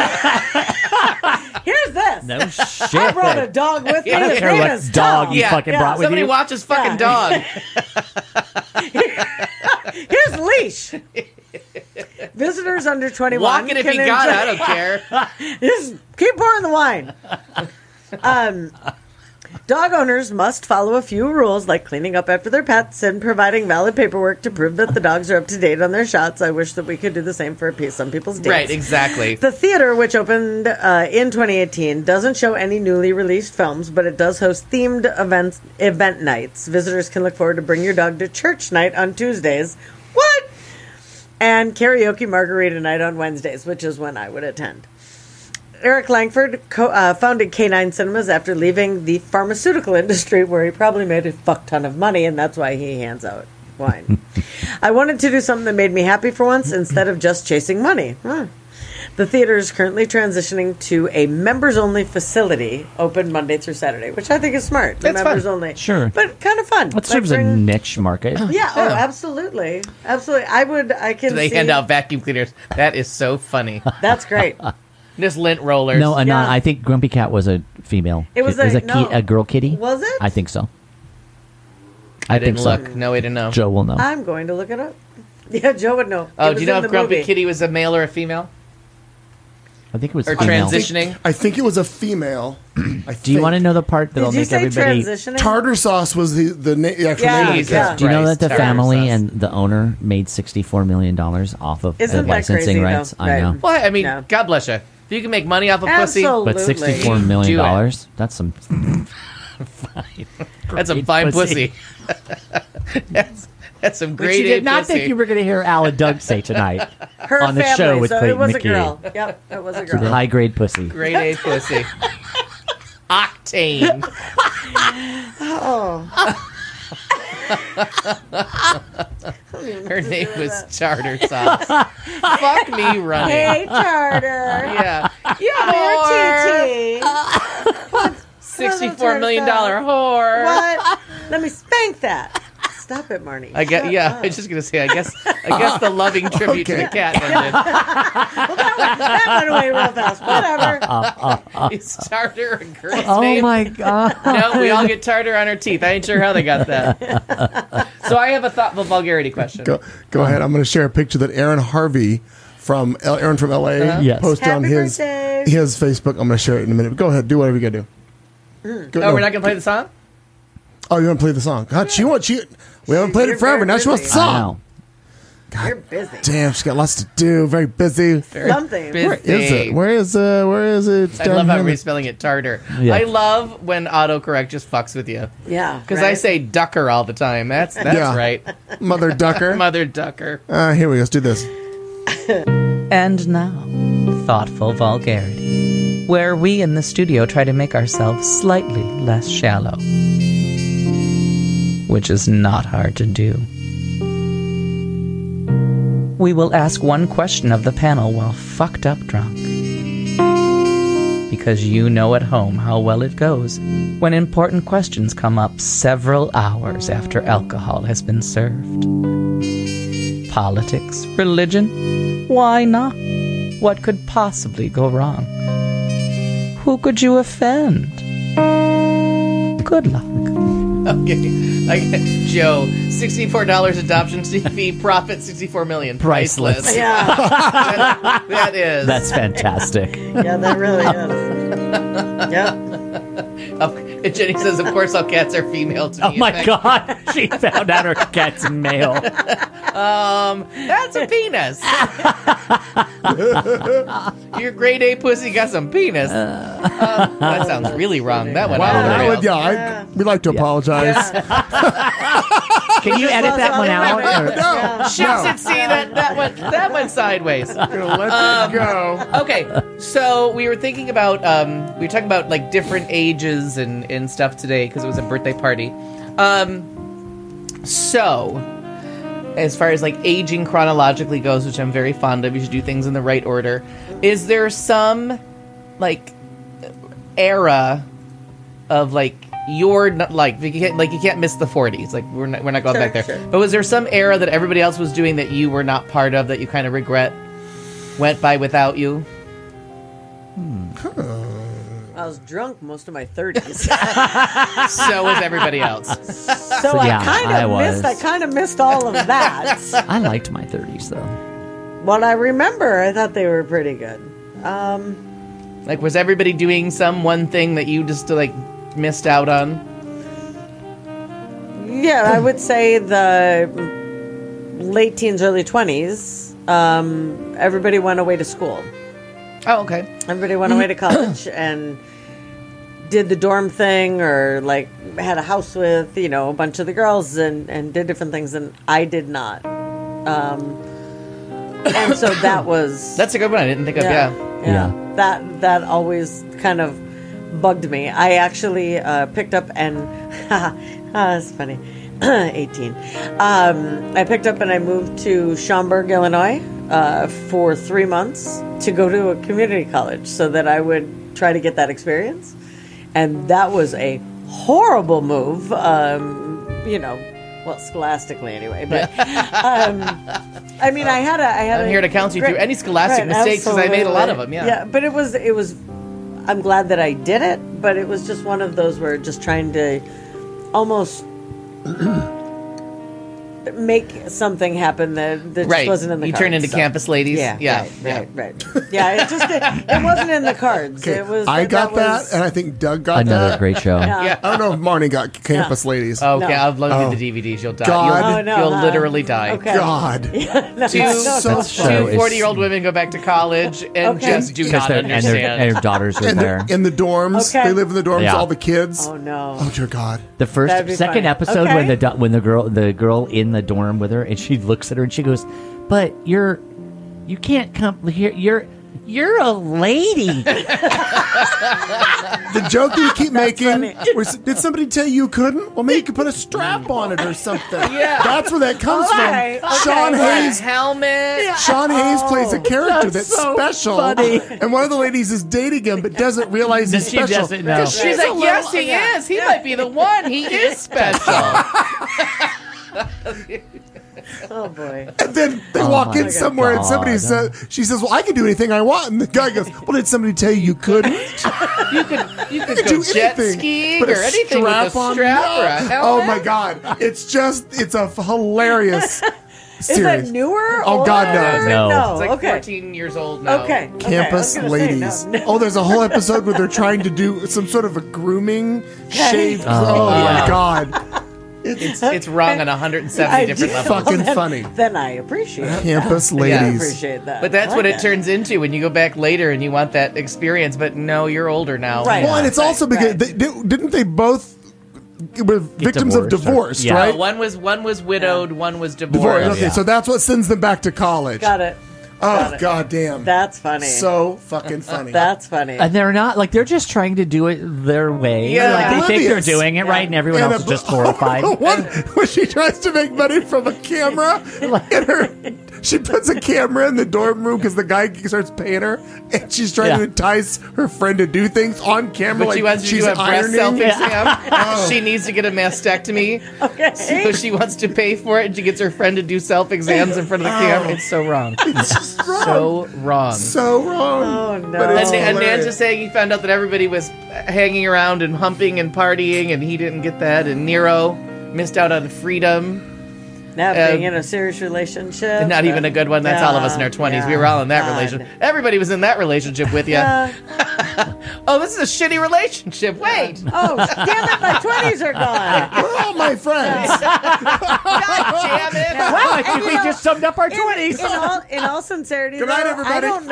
here's this. No shit. I brought a dog with me. I don't His care name what is dog Tom. you fucking brought with Somebody you. watches fucking Yeah. dog. Here's the leash. Visitors under twenty-one. Walk it if can you got it. I enjoy- don't care. Just keep pouring the wine. Um, dog owners must follow a few rules like cleaning up after their pets and providing valid paperwork to prove that the dogs are up to date on their shots. I wish that we could do the same for a piece. Some people's dates. Right, exactly. The theater, which opened uh, in twenty eighteen, doesn't show any newly released films, but it does host themed events, event nights. Visitors can look forward to Bring Your Dog to Church night on Tuesdays. What? And karaoke margarita night on Wednesdays, which is when I would attend. Eric Langford co- uh, founded K nine Cinemas after leaving the pharmaceutical industry, where he probably made a fuck ton of money, and that's why he hands out wine. I wanted to do something that made me happy for once instead of just chasing money. Huh. The theater is currently transitioning to a members-only facility, open Monday through Saturday, which I think is smart. That's fun. members only, Sure. but kind of fun. That Like serves a bring- niche market. Yeah, oh, absolutely, absolutely. I would. I can. Do they see, hand out vacuum cleaners? That is so funny. That's great. Just lint rollers. No, uh, no, Yeah. I think Grumpy Cat was a female. It was It was a- a, ki- no. a girl kitty. Was it? I think so. I, I, didn't think so. look. No way to know. Joe will know. I'm going to look it up. Yeah, Joe would know. Oh, It do was you know in if the Grumpy movie. Kitty was a male or a female? I think it was Or female. transitioning? I think it was a female. I Do you want to know the part that'll Did you make say everybody? transitioning? Tartar sauce was the the, na- the actual Yeah, name of the Jesus cat. Do you know that Christ, the tartar family sauce. and the owner made sixty-four million dollars off of Isn't the that licensing crazy, rights? though? I Right. know. Well, I mean, No. God bless you. If you can make money off of pussy, Absolutely. But sixty-four million Do it. dollars, that's some that's some great fine pussy. pussy. that's, that's some Which great you did A not pussy. think you were going to hear Al and Doug say tonight. Her on the family, show with so Clayton it was McKee. a girl. Yep, it was a girl. High grade pussy. Great A pussy. Octane. Her name was Charter Sauce. Fuck me running. Hey, Charter. Yeah. Come here, T T. sixty-four million dollar whore. What? Let me spank that. Stop it, Marnie. I guess, Shut yeah, up. I was just gonna say. I guess, I guess the loving tribute to Okay. the cat ended. That went away real fast. Whatever. Is Tartar a girl's Oh name? my god! No, we all get tartar on our teeth. I ain't sure how they got that. So I have a thoughtful vulgarity question. Go, go ahead. I'm going to share a picture that Aaron Harvey from L- Aaron from L A Yes. posted on Happy his birthday. his Facebook. I'm going to share it in a minute. Go ahead. Do whatever you got to do. Go, Oh, no. we're not gonna play the song? Oh, you want to play the song? God, she wants she. We haven't played You're it forever. very Now she wants the busy. I song. know. You're busy. Damn, she's got lots to do. Very busy. Something. busy. Where is it? Where is uh? Where is it? It's I down love here how in we're the- spelling it tartar. Yeah. I love when autocorrect just fucks with you. Yeah. Because right? I say ducker all the time. That's that's Yeah. right. Mother Ducker. Mother ducker. Uh, here we go. Let's do this. And now, thoughtful vulgarity, where we in the studio try to make ourselves slightly less shallow, which is not hard to do. We will ask one question of the panel while fucked up drunk. Because you know at home how well it goes when important questions come up several hours after alcohol has been served. Politics, religion, why not? What could possibly go wrong? Who could you offend? Good luck. Okay. Like, Joe, sixty-four dollars adoption fee, profit sixty-four million dollars. Priceless. Yeah, that, that is. That's fantastic. yeah, that really is. Yep. Oh, and Jenny says, of course, all cats are female to Oh me. my god, she found out her cat's male. Um, that's a penis. Your grade A pussy got some penis. Uh, that sounds really wrong. That went Wow, out of the that rails. would, yeah, I, we'd like to apologize. Can you edit that one out? or- No, Shoots no. and see that that went that went sideways. Gonna let it go. Okay, so we were thinking about um, we were talking about like different ages and, and stuff today because it was a birthday party. Um, so as far as like aging chronologically goes, which I'm very fond of, you should do things in the right order. Is there some like era of like your like you can't, like you can't miss the forties? Like we're not, we're not going Sure, back there. sure. But was there some era that everybody else was doing that you were not part of that you kind of regret went by without you? I was drunk most of my thirties, So was everybody else. so I yeah, kind I of was. missed. I kind of missed all of that. I liked my thirties though. What I remember, I thought they were pretty good. Um, Like, was everybody doing some one thing that you just like missed out on? yeah, I would say the late teens, early twenties. Um, everybody went away to school. Oh, okay. Everybody went away to college and did the dorm thing, or like had a house with you know a bunch of the girls and and did different things, and I did not. Um, and so that was That's a good one. I didn't think of. Yeah. yeah, Yeah. that that always kind of bugged me. I actually uh, picked up and ah, that's funny. eighteen. Um, I picked up and I moved to Schaumburg, Illinois, uh, for three months to go to a community college so that I would try to get that experience. And that was a horrible move, um, you know, well, scholastically anyway. But um, I mean, I had a, I had. I'm a here to counsel you great- through any scholastic right, mistakes because I made a lot of them. absolutely. Yeah. Yeah, but it was it was. I'm glad that I did it, but it was just one of those where just trying to almost make something happen that, that Right. just wasn't in the You cards. turned into so. campus ladies. Yeah, Yeah. right, yeah. right, right. Yeah, it just it, it wasn't in the cards. Okay, It was. I got that, was- and I think Doug got Another that. great show. yeah. Yeah. I don't know if Marnie got Campus Ladies. Okay, No. I'll load Oh. you the D V Ds. You'll die. God. You'll, Oh, no, you'll huh? literally die. Okay. God. No, Two, no, so no. show two is- forty-year-old women go back to college and Okay. just do Because not their and their, understand. and their daughters are In there. the, in the dorms, Okay. they live in the dorms. Yeah. All the kids. Oh no. Oh dear God. The first, That'd be second funny. episode Okay. when the do- when the girl the girl in the dorm with her and she looks at her and she goes, "But you're you can't come here. You're you're a lady." The joke that you keep making. funny. Was, did somebody tell you you couldn't? Well, maybe you could put a strap on it or something. Yeah. That's where that comes All right, from. okay. Sean Right. Hayes. Helmet. Sean Hayes plays a character that's that's, so special, funny. and one of the ladies is dating him, but doesn't realize he's She special. doesn't know. 'Cause She's she's like, a yes, little- he is. He might be the one. He is special. Oh boy. And then they Oh walk my in somewhere, and somebody God. says, "She says, well, I can do anything I want." And the guy goes, "Well, did somebody tell you you couldn't?" You could you could You go do jet anything. skiing Put or anything with a on- strap or a helmet. Oh my God! It's just it's a hilarious Is series. that newer? Oh, God, no. older? No. No. It's like okay. fourteen years old now. Okay. okay. Campus I was gonna say, ladies. no, no. Oh, there's a whole episode where they're trying to do some sort of a grooming shave. Oh, Oh, yeah. my God! It's it's wrong on one hundred seventy I different do. levels. Fucking then, funny. Then I appreciate it. Campus I ladies. appreciate that. But that's I what like it that. turns into when you go back later and you want that experience. But no, you're older now. Right. Well, and it's Right, also because right. they, did- didn't they both were victims of divorced or- divorce, yeah. right? One was one was widowed, one was Divorce. divorced. Okay, Yeah. so that's what sends them back to college. Got it. Oh, Got it. God damn. That's funny. So fucking funny. That's funny. And they're not like they're just trying to do it their way. Yeah. Like they think they're Oblivious. doing it right, and everyone And else a- is just horrified. One, when she tries to make money from a camera, and her she puts a camera in the dorm room because the guy starts paying her, and she's trying Yeah. to entice her friend to do things on camera. But like she wants to she's do a breast ironing. self-exam. She needs to get a mastectomy. Okay. So she wants to pay for it, and she gets her friend to do self-exams in front of the camera. It's so wrong. It's so wrong. So wrong. Oh, no. But it's And, and Nan's hilarious. just saying he found out that everybody was hanging around and humping and partying, and he didn't get that. And Nero missed out on freedom. Now Uh, being in a serious relationship. And not even a good one. That's all of us in our twenties. We were all in that God. relationship. Everybody was in that relationship with you. Uh, Oh, this is a shitty relationship. Wait. oh, damn it, my twenties are gone. We're all my friends. God damn it. Wow, I think you we know, just summed up our In, twenties. in all, in all sincerity, Good night, though, everybody. I don't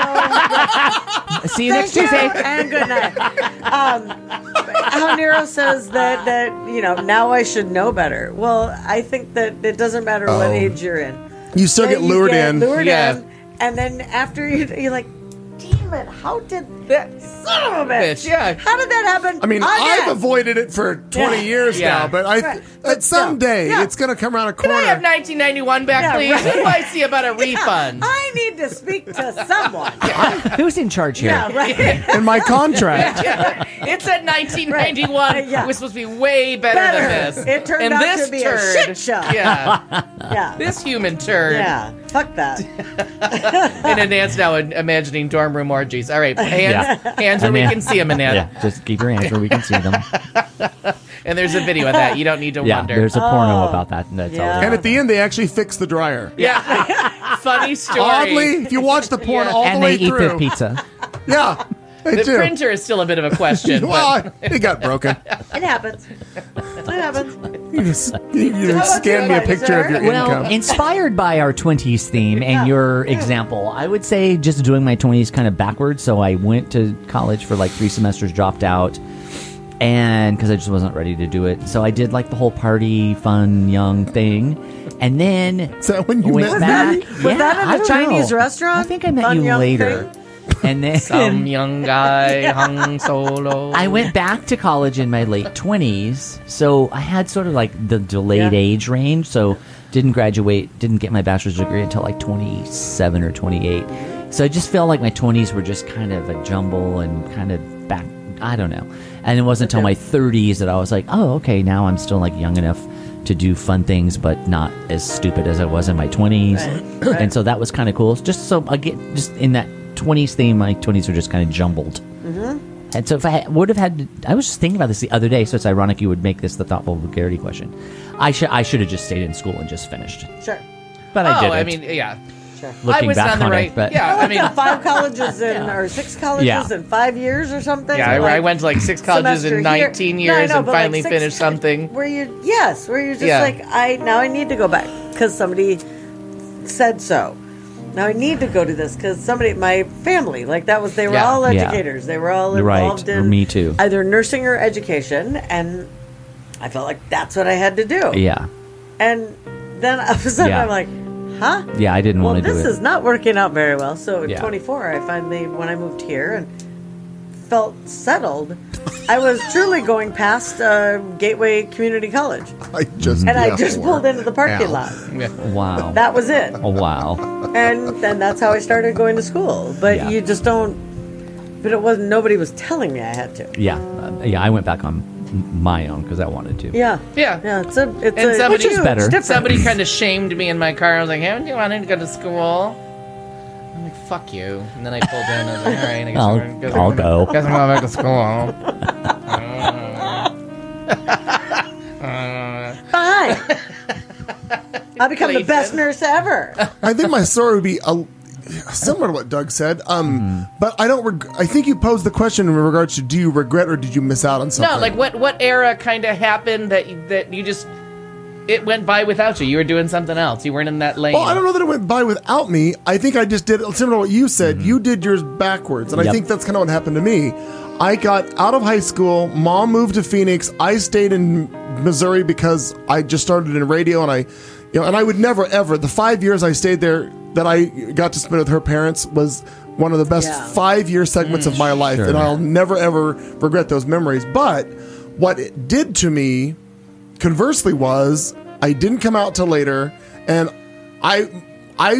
know. See you next Thank you, Tuesday. and good night. Um, how Nero says that that you know now I should know better. Well, I think that it doesn't matter what Oh. age you're in. You still That get you lured get in. lured Yeah. in, and then after you, you're like, damn it, how did that son of a bitch? Bitch, yeah. How did that happen? I mean, Again? I've avoided it for twenty Yeah. years Yeah. now, but I Right. at But someday still, yeah. it's going to come around a Can I have corner. nineteen ninety-one back, Yeah, please? right. What do I see about a refund? I need to speak to someone. Who's in charge here? Yeah, right. In my contract. It's at nineteen ninety-one. Right. Yeah. It was supposed to be way better, Better. than this. It turned and out this to be a turd, shit show. Yeah. Yeah. This human turd. Yeah. Fuck that. And Anand's now in- imagining dorm room orgies. All right, hands, hands where And we then- can see them, Anand. Yeah, just keep your hands where we can see them. And there's a video of that. You don't need to Yeah, wonder. there's a porno about that. That's Yeah. all. And at the end, they actually fix the dryer. yeah. Funny story. Oddly, if you watch the porn Yeah. all And the they way eat through, the pizza. yeah, they the do. printer is still a bit of a question. but Well, it got broken. It happens. It happens. You just you, you How about scan you, me a Mike, picture of sir? your Well, income. inspired by our twenties theme and your example, I would say just doing my twenties kind of backwards. So I went to college for like three semesters, dropped out, and because I just wasn't ready to do it. So I did like the whole party, fun, young thing. And then Is that when you went met back. me? Was that at I the don't Chinese know. restaurant? I think I met Fun you young later. And then Some young guy hung solo. I went back to college in my late twenties, so I had sort of like the delayed Yeah. age range. So didn't graduate, didn't get my bachelor's degree until like twenty-seven or twenty-eight. So I just felt like my twenties were just kind of a jumble and kind of back. I don't know. And it wasn't until my thirties that I was like, oh, okay, now I'm still like young enough to do fun things, but not as stupid as I was in my twenties. And so that was kind of cool. Just so I get just in that twenties theme, my twenties were just kind of jumbled. Mm-hmm. And so if I had, would have had, to, I was just thinking about this the other day. So it's ironic you would make this the thoughtful vulgarity question. I should I should have just stayed in school and just finished, Sure. but oh, I didn't. I mean, yeah. Sure. looking I was back on the on right. it, but yeah, I mean, Yeah, five colleges in or six colleges Yeah. in five years or something. yeah. I, Like, I went to like six colleges semester in here. nineteen No, I years know, and but, like, finally six- finished something. Where you, yes, where you're just Yeah. like, I now I need to go back because somebody said so. Now I need to go to this because somebody, my family, like that was, they were Yeah. all Yeah. educators. They were all Right. involved in Me too. either nursing or education, and I felt like that's what I had to do. yeah, And then all of a sudden Yeah. I'm like, huh? yeah, I didn't Well, want to do this it. is not working out very well. So at Yeah. twenty-four, I finally, when I moved here and felt settled, I was truly going past uh, Gateway Community College. I just And I yeah, just or- pulled into the parking Ow. lot. Wow. That was it. oh wow. And then that's how I started going to school. But Yeah. you just don't, but it wasn't, nobody was telling me I had to. Yeah, uh, yeah. I went back on m- my own because I wanted to. Yeah. Yeah. Yeah, it's a, it's And a somebody- huge Which is better. difference. Somebody kind of shamed me in my car. I was like, haven't you wanted to go to school? I'm like, fuck you. And then I pulled in and I was like, all right, I guess I'll, I'm, guess I'll I'm, go. guess I'm going back to school. Fine. I'll become the Please. best nurse ever. I think my story would be a, similar to what Doug said. Um, But I don't. Reg- I think you posed the question in regards to: do you regret or did you miss out on something? No, like what what era kind of happened that you, that you just it went by without you? You were doing something else. You weren't in that lane. Well, I don't know that it went by without me. I think I just did similar to what you said. You did yours backwards, and I Yep. think that's kind of what happened to me. I got out of high school. Mom moved to Phoenix. I stayed in Missouri because I just started in radio, and I, you know, and I would never ever. The five years I stayed there that I got to spend with her parents was one of the best Yeah. five year segments of my life, sure. and I'll never ever regret those memories. But what it did to me, conversely, was I didn't come out till later, and I, I,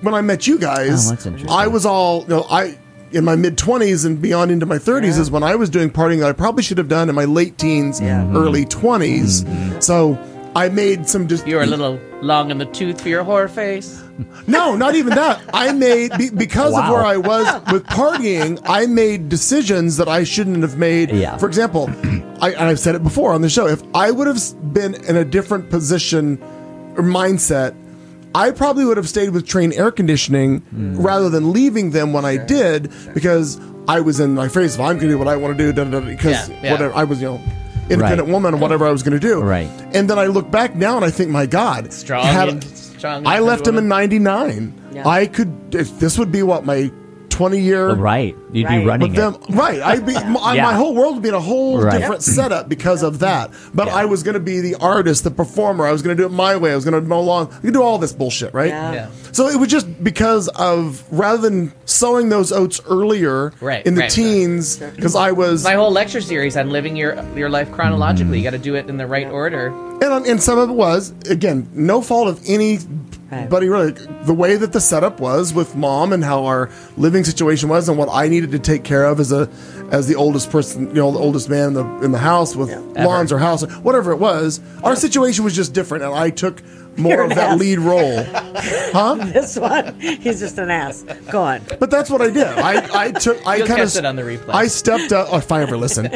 when I met you guys, Oh, that's interesting. I was all, you know, I in my mid twenties and beyond into my thirties Yeah. is when I was doing partying that I probably should have done in my late teens, Yeah. early twenties. Mm-hmm. So I made some just You were a little long in the tooth for your horror face. no, not even that. I made be, because of Wow. where I was with partying. I made decisions that I shouldn't have made. Yeah. For example, I, and I've said it before on the show. If I would have been in a different position or mindset, I probably would have stayed with Train Air Conditioning rather than leaving them when I did because I was in my phrase of I'm going to do what I want to do da, da, da, because Yeah, yeah. whatever I was, you know. Independent Right. woman, or whatever I was going to do. Right. And then I look back now and I think, my God, Strong had- and strong. I left him in woman. ninety-nine. Yeah. I could, if this would be what, my twenty year. Right. You'd Right. be running With them, it. right. I'd be, my, Yeah. my whole world would be in a whole Right. different setup because of that. But I was going to be the artist, the performer. I was going to do it my way. I was going to mow lawn. You do all this bullshit, right? Yeah. Yeah. So it was just because of, rather than sowing those oats earlier Right, in the right, teens, because I was, My whole lecture series on living your your life chronologically. You got to do it in the right order. and, and some of it was, again, no fault of anybody really. The way that the setup was with mom and how our living situation was and what I needed to take care of as a as the oldest person, you know, the oldest man in the in the house with Yeah. lawns or house, whatever it was. Our situation was just different, and I took more You're of an that ass. lead role, huh? This one, he's just an ass. Go on. But that's what I did. I, I took. I You'll kind of. catch it on the replay. I stepped up. Oh, if I ever listen,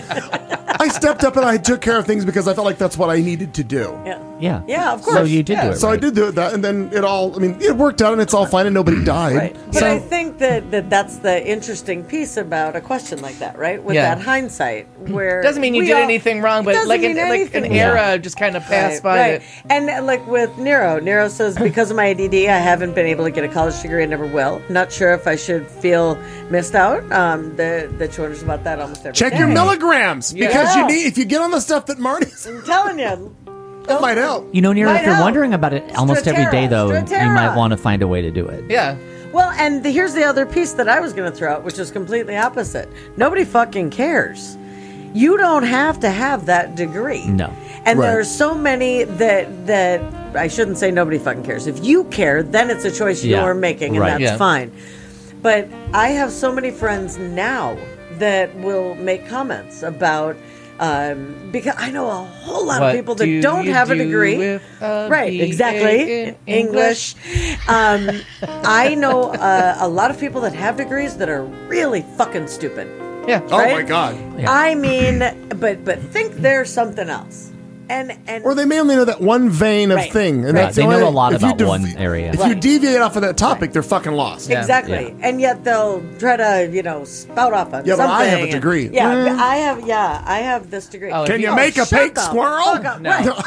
I stepped up and I took care of things because I felt like that's what I needed to do. Yeah. Yeah. Yeah, of So course. you did Yeah. do it. So I right. did do it that, and then it all. I mean, it worked out, and it's all fine, and nobody died. Right. But So I think that, that that's the interesting piece about a question like that, right? With Yeah. that hindsight, where Doesn't mean you we did all- anything wrong, It but doesn't like an, mean like an anything. era just kind of passed Right, by. right. That, And uh, like with Nero, Nero says, because of my A D D, I haven't been able to get a college degree. I never will. Not sure if I should feel missed out. Um, the the she wonders about that almost every check day. your milligrams because Yeah. you need. If you get on the stuff that Marty's, I'm telling you, that might help. You know, Nero, Might if you're help. wondering about it almost every day, Stratera, though, you Stratera. might want to find a way to do it. yeah. Well, and the, here's the other piece that I was going to throw out, which is completely opposite. Nobody fucking cares. You don't have to have that degree. No. And Right. there are so many that that I shouldn't say nobody fucking cares. If you care, then it's a choice Yeah. you're making, and Right. that's Yeah. fine. But I have so many friends now that will make comments about. Um, because I know a whole lot What of people that do don't you have a do degree. with a Right, B A exactly. in English. Um, I know uh, a lot of people that have degrees that are really fucking stupid. Yeah. Oh Right? my god! Yeah. I mean, but but think they're something else. And and Or they may only know that one vein of Right. thing, and Right. that's They the know only- a lot if you about dev- one area. If you Right. deviate off of that topic, they're fucking lost. Yeah. exactly, and yet they'll try to you know spout off on Yeah, but I something. have a and- degree. yeah, Mm. but I have. Yeah, I have this degree. Oh, Can if you you- make a shut pink the squirrel? fuck up. No. Right.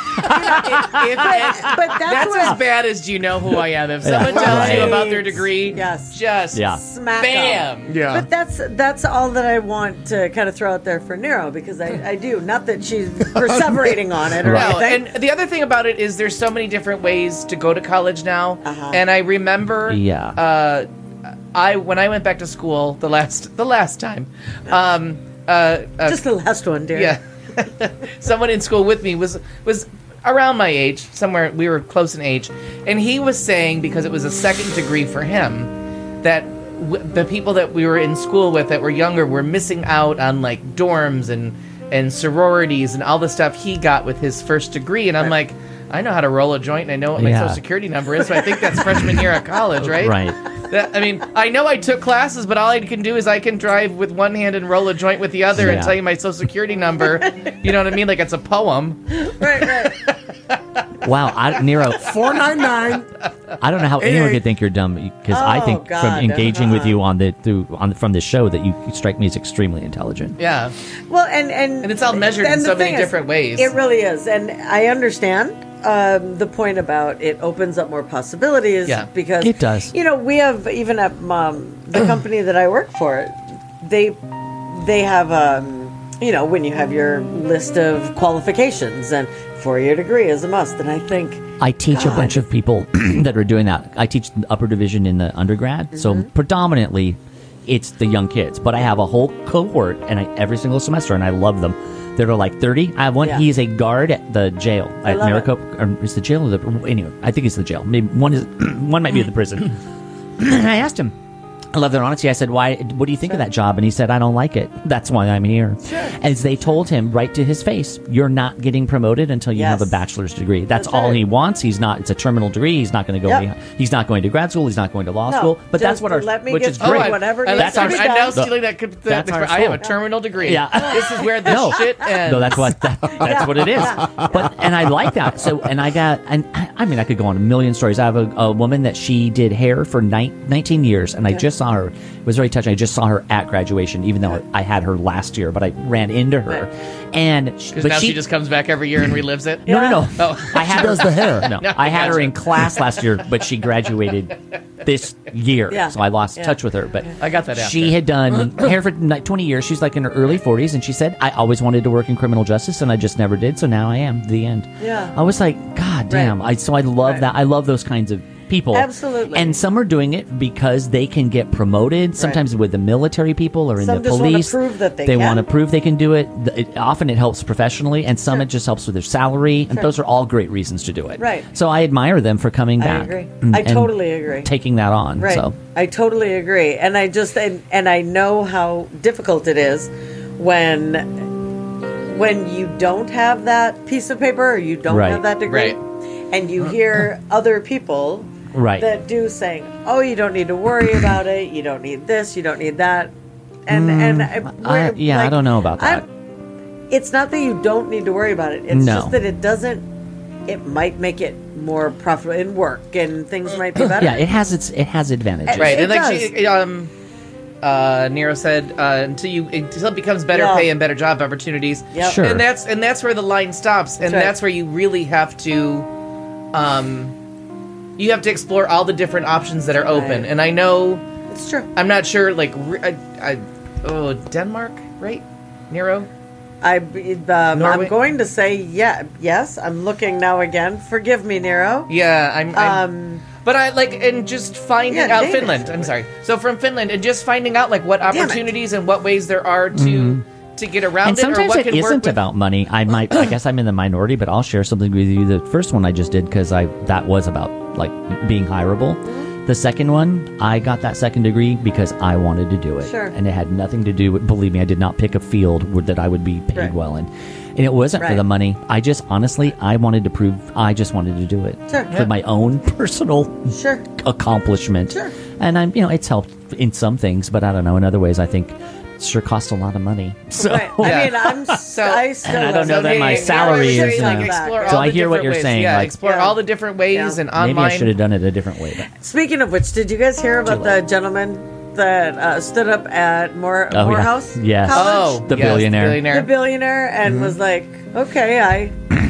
If- But, but that's, That's what as bad as do you know who I am? If someone tells Right. you about their degree, Yes. just Yeah. smack bam. them. Yeah. But that's that's all that I want to kind of throw out there for Nero because I, I do. Not that she's perseverating on it or No, anything. and the other thing about it is there's so many different ways to go to college now. Uh-huh. And I remember, Yeah. uh, I when I went back to school the last the last time, um, uh, uh, Just the last one, dear. yeah, someone in school with me was was around my age, somewhere we were close in age, and he was saying because it was a second degree for him that w- the people that we were in school with that were younger were missing out on like dorms and and sororities and all the stuff he got with his first degree, and I'm Right. like, I know how to roll a joint and I know what my Yeah. social security number is, so I think that's freshman year of college, right? Right. That, I mean, I know I took classes, but all I can do is I can drive with one hand and roll a joint with the other and Yeah. tell you my social security number. You know what I mean? Like it's a poem. Right, right. Wow, I, Nero, Four nine nine. I don't know how Hey, anyone hey. could think you're dumb because I Oh, think God, from engaging with uh-huh. you on the through on from this show that you strike me as extremely intelligent. Yeah. Well, and and And it's all measured and in the so many thing is, different ways. It really is, and I understand um, the point about it opens up more possibilities. Yeah. because It does. You know, we have even at um, the company that I work for, they they have um, you know when you have your list of qualifications and four year degree is a must, and I think. I teach a God. bunch of people that are doing that. I teach the upper division in the undergrad, so Mm-hmm. predominantly it's the young kids. But I have a whole cohort, and I, every single semester, and I love them. that are like thirty. I have one. Yeah. He's a guard at the jail at love it. Maricopa. Or is the jail or the anyway? I think it's the jail. Maybe one is one might be at the prison. And I asked him. I love their honesty. I said, "Why? What do you think Sure. of that job?" And he said, "I don't like it. That's why I'm here." Sure. As they told him right to his face, "You're not getting promoted until you Yes. have a bachelor's degree. That's, That's all right. he wants. He's not. It's a terminal degree. He's not going to go. Yep. behind- He's not going to grad school. He's not going to law No, school. But that's just what our let me which get is through great. it, whatever I needs like to that. be I'm now done. stealing that. that, That's that our I have a school. terminal degree. Yeah. This is where this No. shit ends. No, that's what that, that's what it is. But and I like that. So and I got and I, I mean I could go on a million stories. I have a, a woman that she did hair for nine, nineteen years, and I just saw her. It was very touching. I just saw her at graduation, even though I had her last year, but I ran into her, and she, Because but now she, she just comes back every year and relives it. no no no. Oh. I had She does her, the hair. No, I had her in class last year, but she graduated this year, Yeah. so I lost Yeah. touch with her. But I got that She after. had done hair for like twenty years. She's like in her early forties, and she said, "I always wanted to work in criminal justice, and I just never did. So now I am." The end. Yeah. I was like, God damn! I so I love Right. that. I love those kinds of people. Absolutely. And some are doing it because they can get promoted. Sometimes with the military people or in Some the just wanna police, prove that they they can. want to prove they can do it. Th- it. Often it helps professionally, and some Sure. it just helps with their salary. And Sure. those are all great reasons to do it. Right. So I admire them for coming I back. agree. and- I and totally agree. Taking that on. Right. So I totally agree. And I just and, and I know how difficult it is when when you don't have that piece of paper or you don't Right. have that degree Right. and you hear other people right. that do saying, "Oh, you don't need to worry about it. You don't need this, you don't need that." And and I, Mm, I, we're, yeah, I like, don't know about that. I'm- it's not that you don't need to worry about it. It's No. just that it doesn't it might make it more profitable in work and things might be better. Yeah, it has its it has advantages. Right, It and like does. she, um, uh, Nero said, uh, until you until it becomes better Yeah. pay and better job opportunities. Yep. Sure. And that's and that's where the line stops, and right. that's where you really have to, um, you have to explore all the different options that are open. Right. And I know, It's true. I'm not sure, like, re- I, I, oh, Denmark, right, Nero? I, um, Norway? I'm going to say yeah, yes. I'm looking now again. Forgive me, Nero. Yeah, I'm. I'm Um, But I like and just finding Yeah, out Danish. Finland. I'm sorry. So from Finland and just finding out like what it. opportunities and what ways there are to to get around And it or sometimes what it can work isn't with. about money. I might, I guess I'm in the minority, but I'll share something with you. The first one I just did because I that was about like being hireable. The second one, I got that second degree because I wanted to do it, Sure. and it had nothing to do with. Believe me, I did not pick a field where, that I would be paid Right. well in, and it wasn't for Right. the money. I just honestly, I wanted to prove. I just wanted to do it Sure. for Yeah. my own personal Sure. accomplishment. Sure. And I'm, you know, it's helped in some things, but I don't know. In other ways, I think it sure costs a lot of money. So, Right. I Yeah. mean, I'm So- I still And I don't know love that it. my yeah, salary yeah, is, like, uh, explore So all I the hear what different you're ways. saying, Yeah, like- explore Yeah. all the different ways Yeah. and online. maybe I should have done it a different way. But Speaking of which, did you guys hear about the gentleman that uh, stood up at Moore, Oh, yeah. Morehouse? Yes. College? Oh, The yes, billionaire. billionaire. The billionaire, and was like, "Okay, I,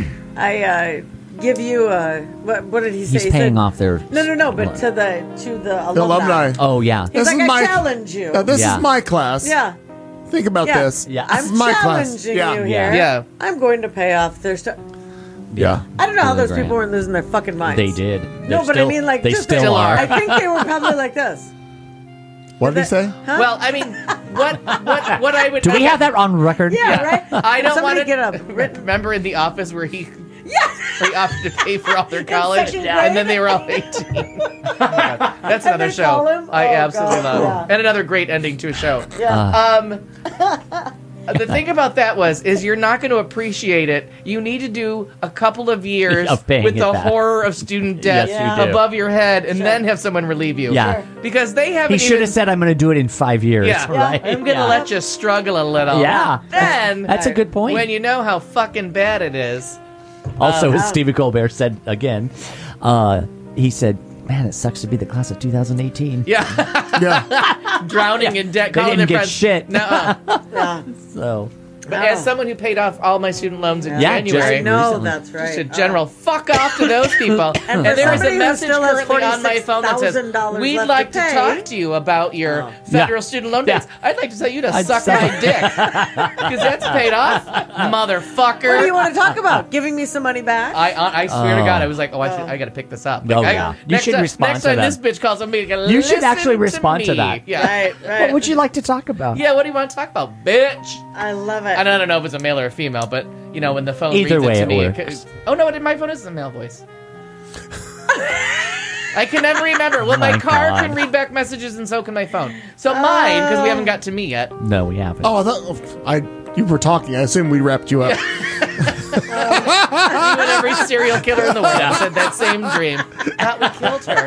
I uh, give you a what? What did he say? he's He paying said- off their No, no, no. But to the to the alumni. The alumni. Oh yeah, He's This like, is I my- challenge you. Now, this Yeah. is my class. yeah. Think about Yeah. this. Yeah. This I'm is my class. challenging Yeah. you Yeah. here. Yeah. I'm going to pay off their stuff. Yeah. I don't know how Billy those Graham. people weren't losing their fucking minds. they did. No, They're but I still- mean, like, they just still the- are. I think they were probably like this. What did he say? Huh? Well, I mean, what what what I would Do we have that on record? Yeah, right. I don't Somebody want to get up. Remember in the office where he Yeah. where he opted to pay for all their college, second and then grade? they were all eighteen. Oh my God. That's And another they call show him? I Oh, absolutely God, love, yeah. and another great ending to a show. Yeah. Um, the thing about that was is you're not going to appreciate it. You need to do a couple of years Of paying with it the back. horror of student debt Yes, you do. above your head, and then have someone relieve you. Yeah. Sure. because they haven't. He should even, have said, "I'm going to do it in five years." Yeah, Right. I'm going to Yeah. let you struggle a little. Yeah. Then That's a good point. When you know how fucking bad it is. Also, Um, as Stephen Colbert said again, uh, he said, "Man, it sucks to be the class of two thousand eighteen." Yeah, Yeah. drowning in debt. They calling didn't their get friends. shit. Nuh-uh. Yeah. So But as someone who paid off all my student loans in Yeah, just- January, I know recently. that's right. just a general fuck off to those people. and for there is a somebody who message still has currently on my phone that says, forty-six thousand dollars "We'd left like to to, pay." talk to you about your federal Yeah. student loan Yeah. debts." I'd like to tell you to I'd suck say- my dick because that's paid off, motherfucker. What do you want to talk about? Giving me some money back? I I swear to Oh. God, I was like, oh, I, should, I got to pick this up. Oh, Like, I- yeah. You next should time, respond next to time them. this bitch calls me, you You should listen actually respond to me. that. Yeah. Right, right. what would you like to talk about? Yeah, what do you want to talk about, bitch? I love it. what? I don't, I don't know if it's a male or a female, but you know when the phone Either reads way, it to it me. works. It, oh no, it, my phone is a male voice. I can never remember. Well, my, My car God. can read back messages, and so can my phone. So mine, because we haven't got to me yet. No, we haven't. Oh, I thought I you were talking. I assume we wrapped you up. You and every serial killer in the world had that same dream. Thought we killed her.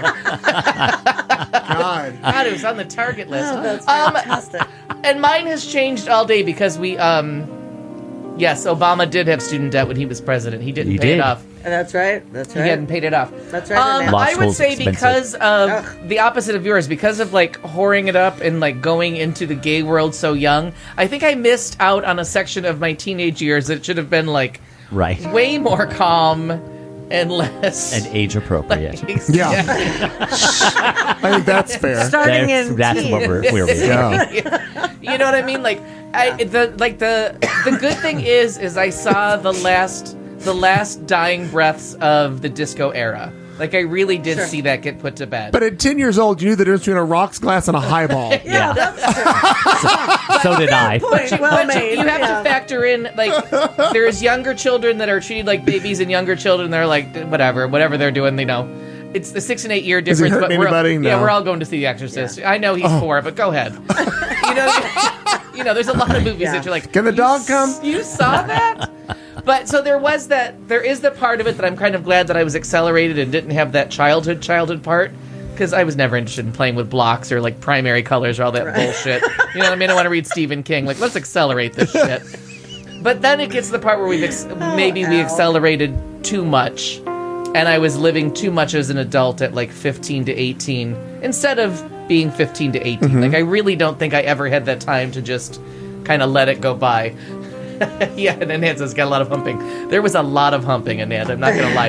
God. God, it was on the target list. Oh, that's Um, fantastic. And mine has changed all day because we, um, yes, Obama did have student debt when he was president. He didn't He pay did. it off. That's right. That's He right. hadn't paid it off. That's right. Um, Renee. Law I would school's say expensive. because of Ugh. the opposite of yours, because of like whoring it up and like going into the gay world so young, I think I missed out on a section of my teenage years that should have been like Right. way more calm and less And age appropriate. Yeah. I think that's fair. Starting That's, in that's teen. what we're, where we are. Yeah. You know what I mean? Like I the like the the good thing is is I saw the last the last dying breaths of the disco era. Like I really did Sure. see that get put to bed. But at ten years old, you knew the difference between a rocks glass and a highball. Yeah, Yeah. that's true. So did I. Point. You- Well but you, made. you have yeah. to factor in like there's younger children that are treated like babies and younger children that are like whatever whatever they're doing, they know. It's the six and eight year he difference. hurting but we're, anybody? Yeah, No. we're all going to see The Exorcist. I know he's four, but go ahead. you know, you know, there's a lot of movies Yeah. that you're like, Can the "You dog s- come?" You saw that? But so there was that. There is the part of it that I'm kind of glad that I was accelerated and didn't have that childhood childhood part. Because I was never interested in playing with blocks or like primary colors or all that bullshit. You know what I mean? I want to read Stephen King. Like, let's accelerate this shit. But then it gets to the part where we've ex- maybe we Al. accelerated too much, and I was living too much as an adult at like fifteen to eighteen instead of being fifteen to eighteen. Like, I really don't think I ever had that time to just kind of let it go by. Yeah, and Annette says got a lot of humping. There was a lot of humping, Annette. I'm not going to lie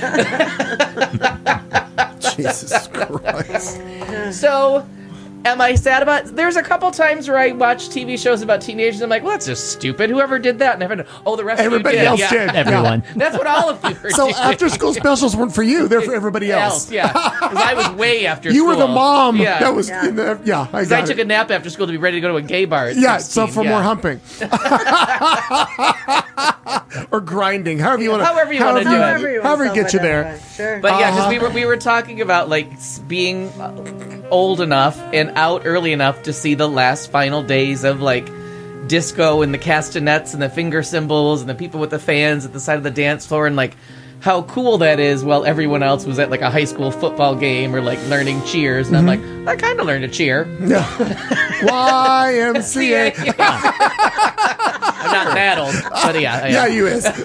to you. Jesus Christ. So, am I sad about? There's a couple times where I watch T V shows about teenagers. I'm like, well, that's just stupid. Whoever did that never. Know. Oh, the rest Everybody of you else did. did. Yeah. Everyone. That's what all of you are So doing. after school specials weren't for you; they're for everybody else. Yeah, because I was way after You school. were the mom Yeah, that was Yeah. in the yeah. I because I got took it. a nap after school to be ready to go to a gay bar. At Yeah, sixteen. so for yeah. more humping or grinding, however you want to, However you wanna do it. However you however want get you there. self-identify. Sure. But yeah, because Uh-huh. we were we were talking about like s- being uh, old enough and out early enough to see the last final days of like disco and the castanets and the finger cymbals and the people with the fans at the side of the dance floor and like how cool that is while everyone else was at like a high school football game or like learning cheers and I'm like I kind of learned to cheer. Y M C A. I'm not that old, but yeah, I am. Yeah, you is.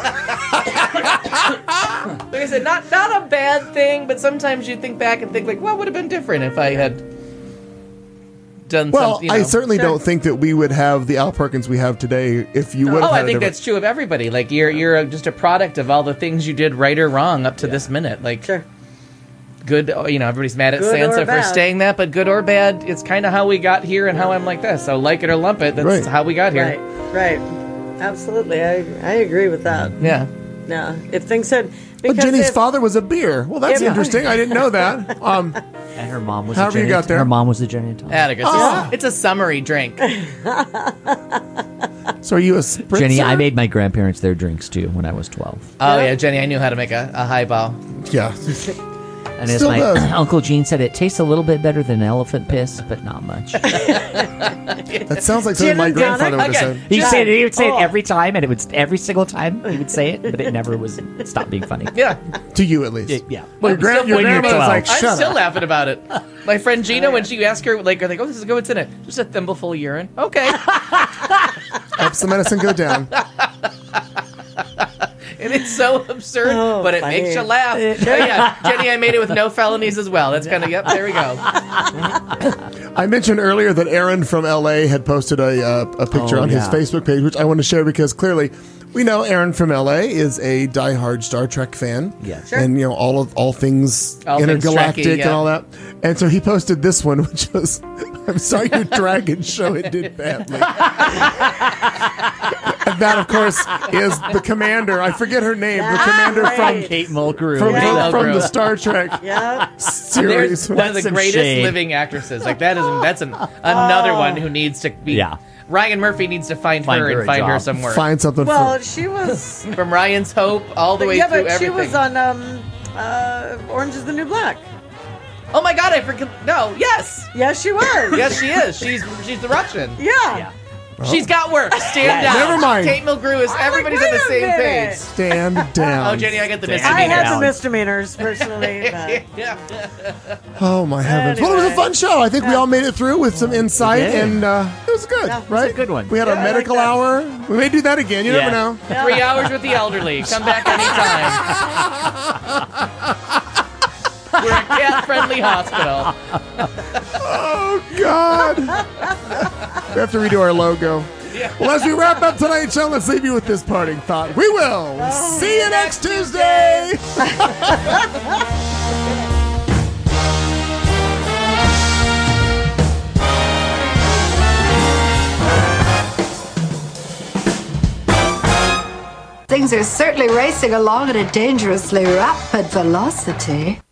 Like I said, not not a bad thing, but sometimes you think back and think like, what would have been different if I had done Well, something. You I know. certainly Sure. don't think that we would have the Al Perkins we have today if you would have Oh, had I a think different- that's true of everybody. Like you're you're a, just a product of all the things you did right or wrong up to this minute. Like Sure. good, you know, everybody's mad at Good or Sansa for bad. saying that, but good or bad, it's kind of how we got here and how I'm like this. So like it or lump it, that's Right. how we got here. Right. Right. Absolutely. I I agree with that. Yeah. Yeah. If things had But because Jenny's if- father was a beer. Well, that's Yeah. interesting. I didn't know that. Um, And her mom was However a you Jenny, got there. Her mom was a Jenny Thomas. Atticus. Oh. It's a summery drink. so are you a spritzer? Jenny, I made my grandparents their drinks too when I was twelve. Oh yeah, Jenny, I knew how to make a, a highball. Yeah. And as Still my does. Uncle Gene said, it tastes a little bit better than elephant piss, but not much. That sounds like something my Gin and grandfather would have Again, said. He Yeah. said he would say Oh. it every time, and it would every single time he would say it, but it never was stopped being funny. Yeah. To you, at least. It- yeah. Well, your, gran- Still- your when you're grandmother's twelve. like, I'm shut still up. laughing about it. My friend Gina, when she asked her, like, are they, oh, this is good, what's in it? Just a thimbleful of urine. Okay. Helps the medicine go down. And it's so absurd, Oh, but it funny. makes you laugh. Oh, yeah. Jenny, I made it with no felonies as well. That's kind of, yep, there we go. I mentioned earlier that Aaron from L A had posted a, uh, a picture Oh, on his yeah. Facebook page, which I want to share because clearly we know Aaron from L A is a diehard Star Trek fan. Yes. Sure. And, you know, all of all things All things intergalactic Trekkie, yeah. and all that. And so he posted this one, which was, I'm sorry your dragon show it did badly. And that, of course, is the commander. I forget her name. The Ah, commander right. Kate Mulgrew. from, from, Yeah. from the Mulgrew. Star Trek Yeah. series. There's one of the some greatest shade. living actresses. Like, that is, that's an, another one who needs to be. Yeah. Ryan Murphy needs to find, Find her her and a find her job. some work. Find something. Well, for, she was. From Ryan's Hope all the way yeah, through but she everything. was on um, uh, Orange is the New Black. Oh my God! I forget. No. Yes. Yes, she was. Yes, she is. She's she's the Russian. Yeah. She's got work. Stand down. Never mind. Kate Mulgrew is. Everybody's wait on the a same minute. page. stand down. Oh, Jenny, I get the Stand I misdemeanors. had down. the misdemeanors personally. But Yeah. Oh my heavens! Well, it was a Anyway. fun show. I think we all made it through with some insight, did. and uh, it was good, Yeah, it was right? a good one. We had our Yeah, I like medical that. hour. We may do that again. You Yeah. never know. Three hours with the elderly. Come back anytime. We're a cat-friendly hospital. Oh God! We have to redo our logo. Well, as we wrap up tonight's show, let's leave you with this parting thought. We will see you next Tuesday. Things are certainly racing along at a dangerously rapid velocity.